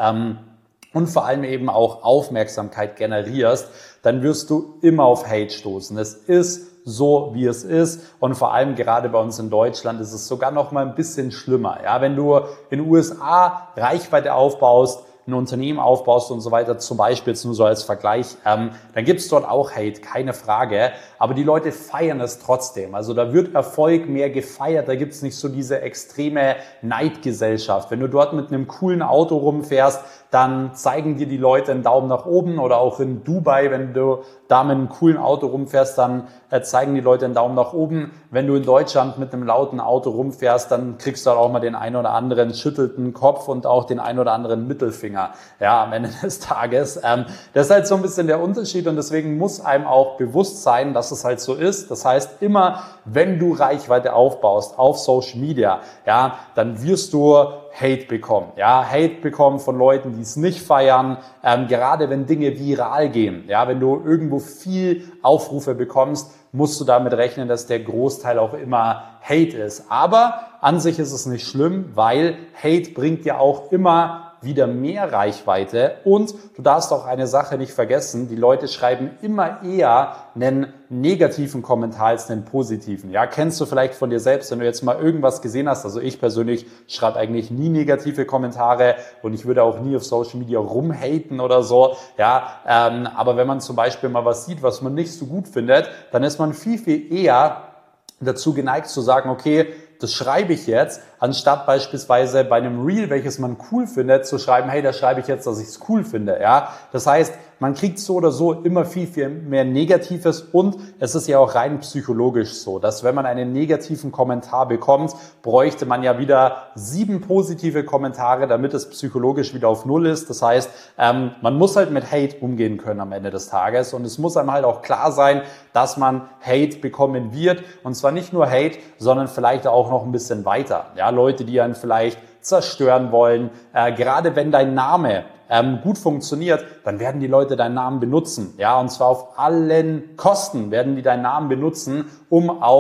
und vor allem eben auch Aufmerksamkeit generierst, dann wirst du immer auf Hate stoßen. Es ist so, wie es ist. Und vor allem gerade bei uns in Deutschland ist es sogar noch mal ein bisschen schlimmer. Ja, wenn du in den USA Reichweite aufbaust, ein Unternehmen aufbaust und so weiter, zum Beispiel jetzt nur so als Vergleich, dann gibt's dort auch Hate, keine Frage. Aber die Leute feiern es trotzdem. Also da wird Erfolg mehr gefeiert, da gibt's nicht so diese extreme Neidgesellschaft. Wenn du dort mit einem coolen Auto rumfährst, dann zeigen dir die Leute einen Daumen nach oben, oder auch in Dubai, wenn du da mit einem coolen Auto rumfährst, dann zeigen die Leute einen Daumen nach oben. Wenn du in Deutschland mit einem lauten Auto rumfährst, dann kriegst du auch mal den einen oder anderen schüttelten Kopf und auch den einen oder anderen Mittelfinger, ja, am Ende des Tages. Das ist halt so ein bisschen der Unterschied, und deswegen muss einem auch bewusst sein, dass es halt so ist. Das heißt, immer wenn du Reichweite aufbaust auf Social Media, ja, dann wirst du Hate bekommen. Ja, Hate bekommen von Leuten, die es nicht feiern. Gerade wenn Dinge viral gehen, ja, wenn du irgendwo viel Aufrufe bekommst, musst du damit rechnen, dass der Großteil auch immer Hate ist. Aber an sich ist es nicht schlimm, weil Hate bringt ja auch immer wieder mehr Reichweite, und du darfst auch eine Sache nicht vergessen: Die Leute schreiben immer eher einen negativen Kommentar als einen positiven. Ja, kennst du vielleicht von dir selbst, wenn du jetzt mal irgendwas gesehen hast? Also ich persönlich schreibe eigentlich nie negative Kommentare, und ich würde auch nie auf Social Media rumhaten oder so. Ja, aber wenn man zum Beispiel mal was sieht, was man nicht so gut findet, dann ist man viel, viel eher dazu geneigt zu sagen, okay, das schreibe ich jetzt, anstatt beispielsweise bei einem Reel, welches man cool findet, zu schreiben, hey, da schreibe ich jetzt, dass ich es cool finde. Ja, das heißt, man kriegt so oder so immer viel, viel mehr Negatives, und es ist ja auch rein psychologisch so, dass wenn man einen negativen Kommentar bekommt, bräuchte man ja wieder 7 positive Kommentare, damit es psychologisch wieder auf Null ist. Das heißt, man muss halt mit Hate umgehen können am Ende des Tages, und es muss einem halt auch klar sein, dass man Hate bekommen wird, und zwar nicht nur Hate, sondern vielleicht auch noch ein bisschen weiter. Ja, Leute, die einen vielleicht zerstören wollen, gerade wenn dein Name gut funktioniert, dann werden die Leute deinen Namen benutzen. Ja, und zwar auf allen Kosten werden die deinen Namen benutzen, um auch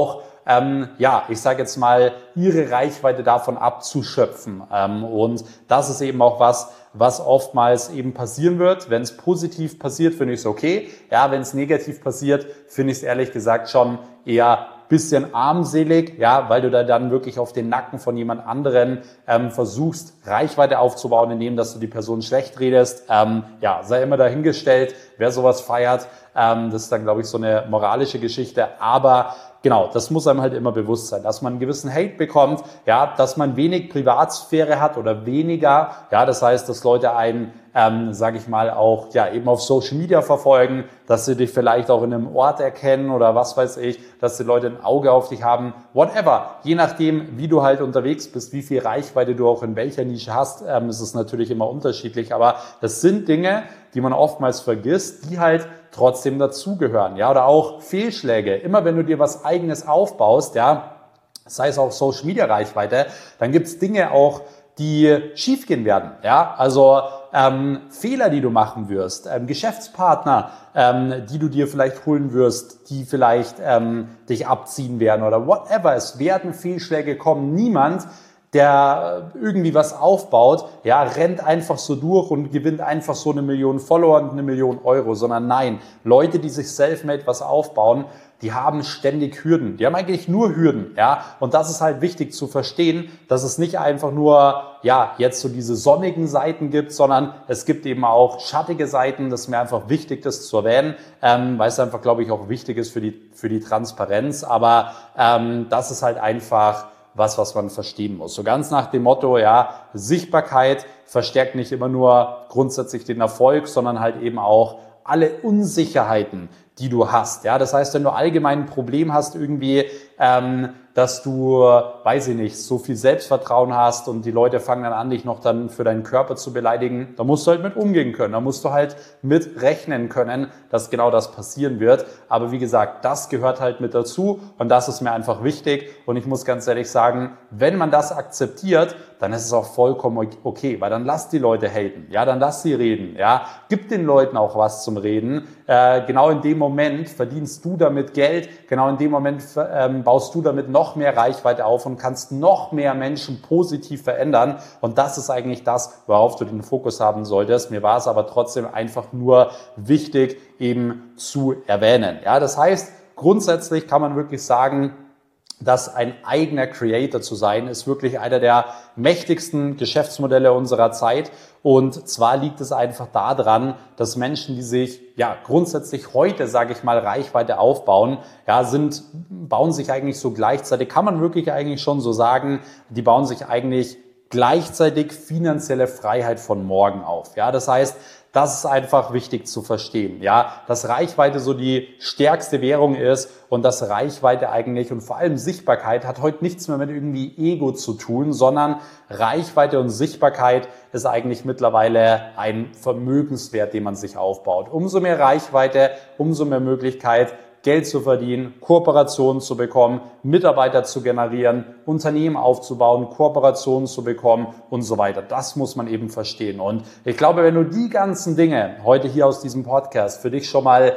ich sage jetzt mal, ihre Reichweite davon abzuschöpfen. Und das ist eben auch was oftmals eben passieren wird. Wenn es positiv passiert, finde ich es okay. Ja, wenn es negativ passiert, finde ich es ehrlich gesagt schon eher bisschen armselig, ja, weil du da dann wirklich auf den Nacken von jemand anderen versuchst, Reichweite aufzubauen, indem dass du die Person schlecht redest. Sei immer dahingestellt, wer sowas feiert. Das ist dann, glaube ich, so eine moralische Geschichte. Aber genau, das muss einem halt immer bewusst sein, dass man einen gewissen Hate bekommt, ja, dass man wenig Privatsphäre hat oder weniger. Ja, das heißt, dass Leute einen, sage ich mal, auch ja eben auf Social Media verfolgen, dass sie dich vielleicht auch in einem Ort erkennen oder was weiß ich, dass die Leute ein Auge auf dich haben, whatever. Je nachdem, wie du halt unterwegs bist, wie viel Reichweite du auch in welcher Nische hast, ist es natürlich immer unterschiedlich. Aber das sind Dinge, die man oftmals vergisst, die halt trotzdem dazugehören, ja, oder auch Fehlschläge. Immer wenn du dir was Eigenes aufbaust, ja, sei es auch Social Media Reichweite, dann gibt's Dinge auch, die schiefgehen werden, ja, also Fehler, die du machen wirst, Geschäftspartner, die du dir vielleicht holen wirst, die vielleicht dich abziehen werden oder whatever. Es werden Fehlschläge kommen. Niemand, der irgendwie was aufbaut, ja, rennt einfach so durch und gewinnt einfach so 1 Million Follower und 1 Million Euro, sondern nein, Leute, die sich self-made was aufbauen, die haben ständig Hürden. Die haben eigentlich nur Hürden, ja. Und das ist halt wichtig zu verstehen, dass es nicht einfach nur, ja, jetzt so diese sonnigen Seiten gibt, sondern es gibt eben auch schattige Seiten. Das ist mir einfach wichtig, das zu erwähnen, weil es einfach, glaube ich, auch wichtig ist für die Transparenz. Aber das ist halt einfach was man verstehen muss. So ganz nach dem Motto, ja, Sichtbarkeit verstärkt nicht immer nur grundsätzlich den Erfolg, sondern halt eben auch alle Unsicherheiten, die du hast. Ja, das heißt, wenn du allgemein ein Problem hast irgendwie, dass du, weiß ich nicht, so viel Selbstvertrauen hast und die Leute fangen dann an, dich noch dann für deinen Körper zu beleidigen, da musst du halt mit umgehen können. Da musst du halt mit rechnen können, dass genau das passieren wird. Aber wie gesagt, das gehört halt mit dazu und das ist mir einfach wichtig. Und ich muss ganz ehrlich sagen, wenn man das akzeptiert, dann ist es auch vollkommen okay, weil dann lass die Leute haten. Ja, dann lass sie reden. Ja, gib den Leuten auch was zum Reden. Genau in dem Moment verdienst du damit Geld. Genau in dem Moment baust du damit noch mehr Reichweite auf und kannst noch mehr Menschen positiv verändern. Und das ist eigentlich das, worauf du den Fokus haben solltest. Mir war es aber trotzdem einfach nur wichtig, eben zu erwähnen. Ja, das heißt, grundsätzlich kann man wirklich sagen, dass ein eigener Creator zu sein, ist wirklich einer der mächtigsten Geschäftsmodelle unserer Zeit. Und zwar liegt es einfach daran, dass Menschen, die sich ja grundsätzlich heute, sage ich mal, Reichweite aufbauen, ja, bauen sich eigentlich so gleichzeitig, kann man wirklich eigentlich schon so sagen, die bauen sich eigentlich gleichzeitig finanzielle Freiheit von morgen auf. Ja, das heißt, das ist einfach wichtig zu verstehen, ja, dass Reichweite so die stärkste Währung ist und dass Reichweite eigentlich und vor allem Sichtbarkeit hat heute nichts mehr mit irgendwie Ego zu tun, sondern Reichweite und Sichtbarkeit ist eigentlich mittlerweile ein Vermögenswert, den man sich aufbaut. Umso mehr Reichweite, umso mehr Möglichkeit, Geld zu verdienen, Kooperationen zu bekommen, Mitarbeiter zu generieren, Unternehmen aufzubauen, Kooperationen zu bekommen und so weiter. Das muss man eben verstehen. Und ich glaube, wenn du die ganzen Dinge heute hier aus diesem Podcast für dich schon mal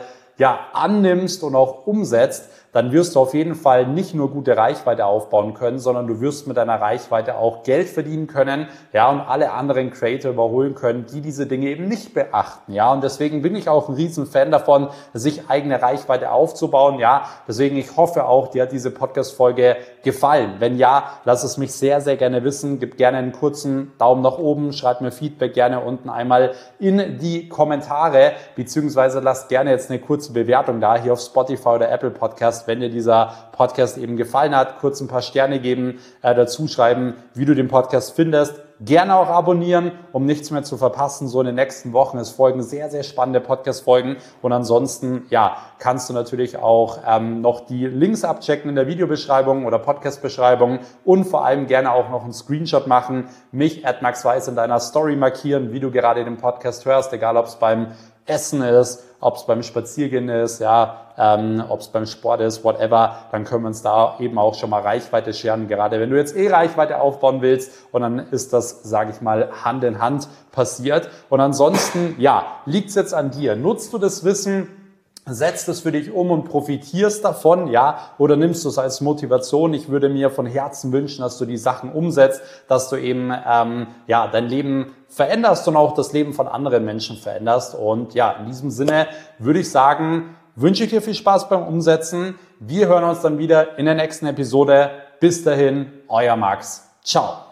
annimmst und auch umsetzt, dann wirst du auf jeden Fall nicht nur gute Reichweite aufbauen können, sondern du wirst mit deiner Reichweite auch Geld verdienen können, ja, und alle anderen Creator überholen können, die diese Dinge eben nicht beachten, ja, und deswegen bin ich auch ein riesen Fan davon, sich eigene Reichweite aufzubauen, ja, deswegen ich hoffe auch, dir hat diese Podcast-Folge gefallen. Wenn ja, lass es mich sehr, sehr gerne wissen, gib gerne einen kurzen Daumen nach oben, schreib mir Feedback gerne unten einmal in die Kommentare, beziehungsweise lass gerne jetzt eine kurze Bewertung da, hier auf Spotify oder Apple Podcast, wenn dir dieser Podcast eben gefallen hat, kurz ein paar Sterne geben, dazu schreiben, wie du den Podcast findest. Gerne auch abonnieren, um nichts mehr zu verpassen. So in den nächsten Wochen, es folgen sehr, sehr spannende Podcast-Folgen. Und ansonsten, ja, kannst du natürlich auch noch die Links abchecken in der Videobeschreibung oder Podcast-Beschreibung und vor allem gerne auch noch einen Screenshot machen, mich @maxweiss in deiner Story markieren, wie du gerade den Podcast hörst, egal ob es beim Essen ist, ob es beim Spaziergehen ist, ja, ob es beim Sport ist, whatever, dann können wir uns da eben auch schon mal Reichweite scheren, gerade wenn du jetzt Reichweite aufbauen willst und dann ist das, sage ich mal, Hand in Hand passiert und ansonsten, ja, liegt es jetzt an dir. Nutzt du das Wissen, setzt es für dich um und profitierst davon, ja, oder nimmst du es als Motivation? Ich würde mir von Herzen wünschen, dass du die Sachen umsetzt, dass du eben dein Leben veränderst und auch das Leben von anderen Menschen veränderst. Und ja, in diesem Sinne würde ich sagen, wünsche ich dir viel Spaß beim Umsetzen. Wir hören uns dann wieder in der nächsten Episode. Bis dahin, euer Max. Ciao.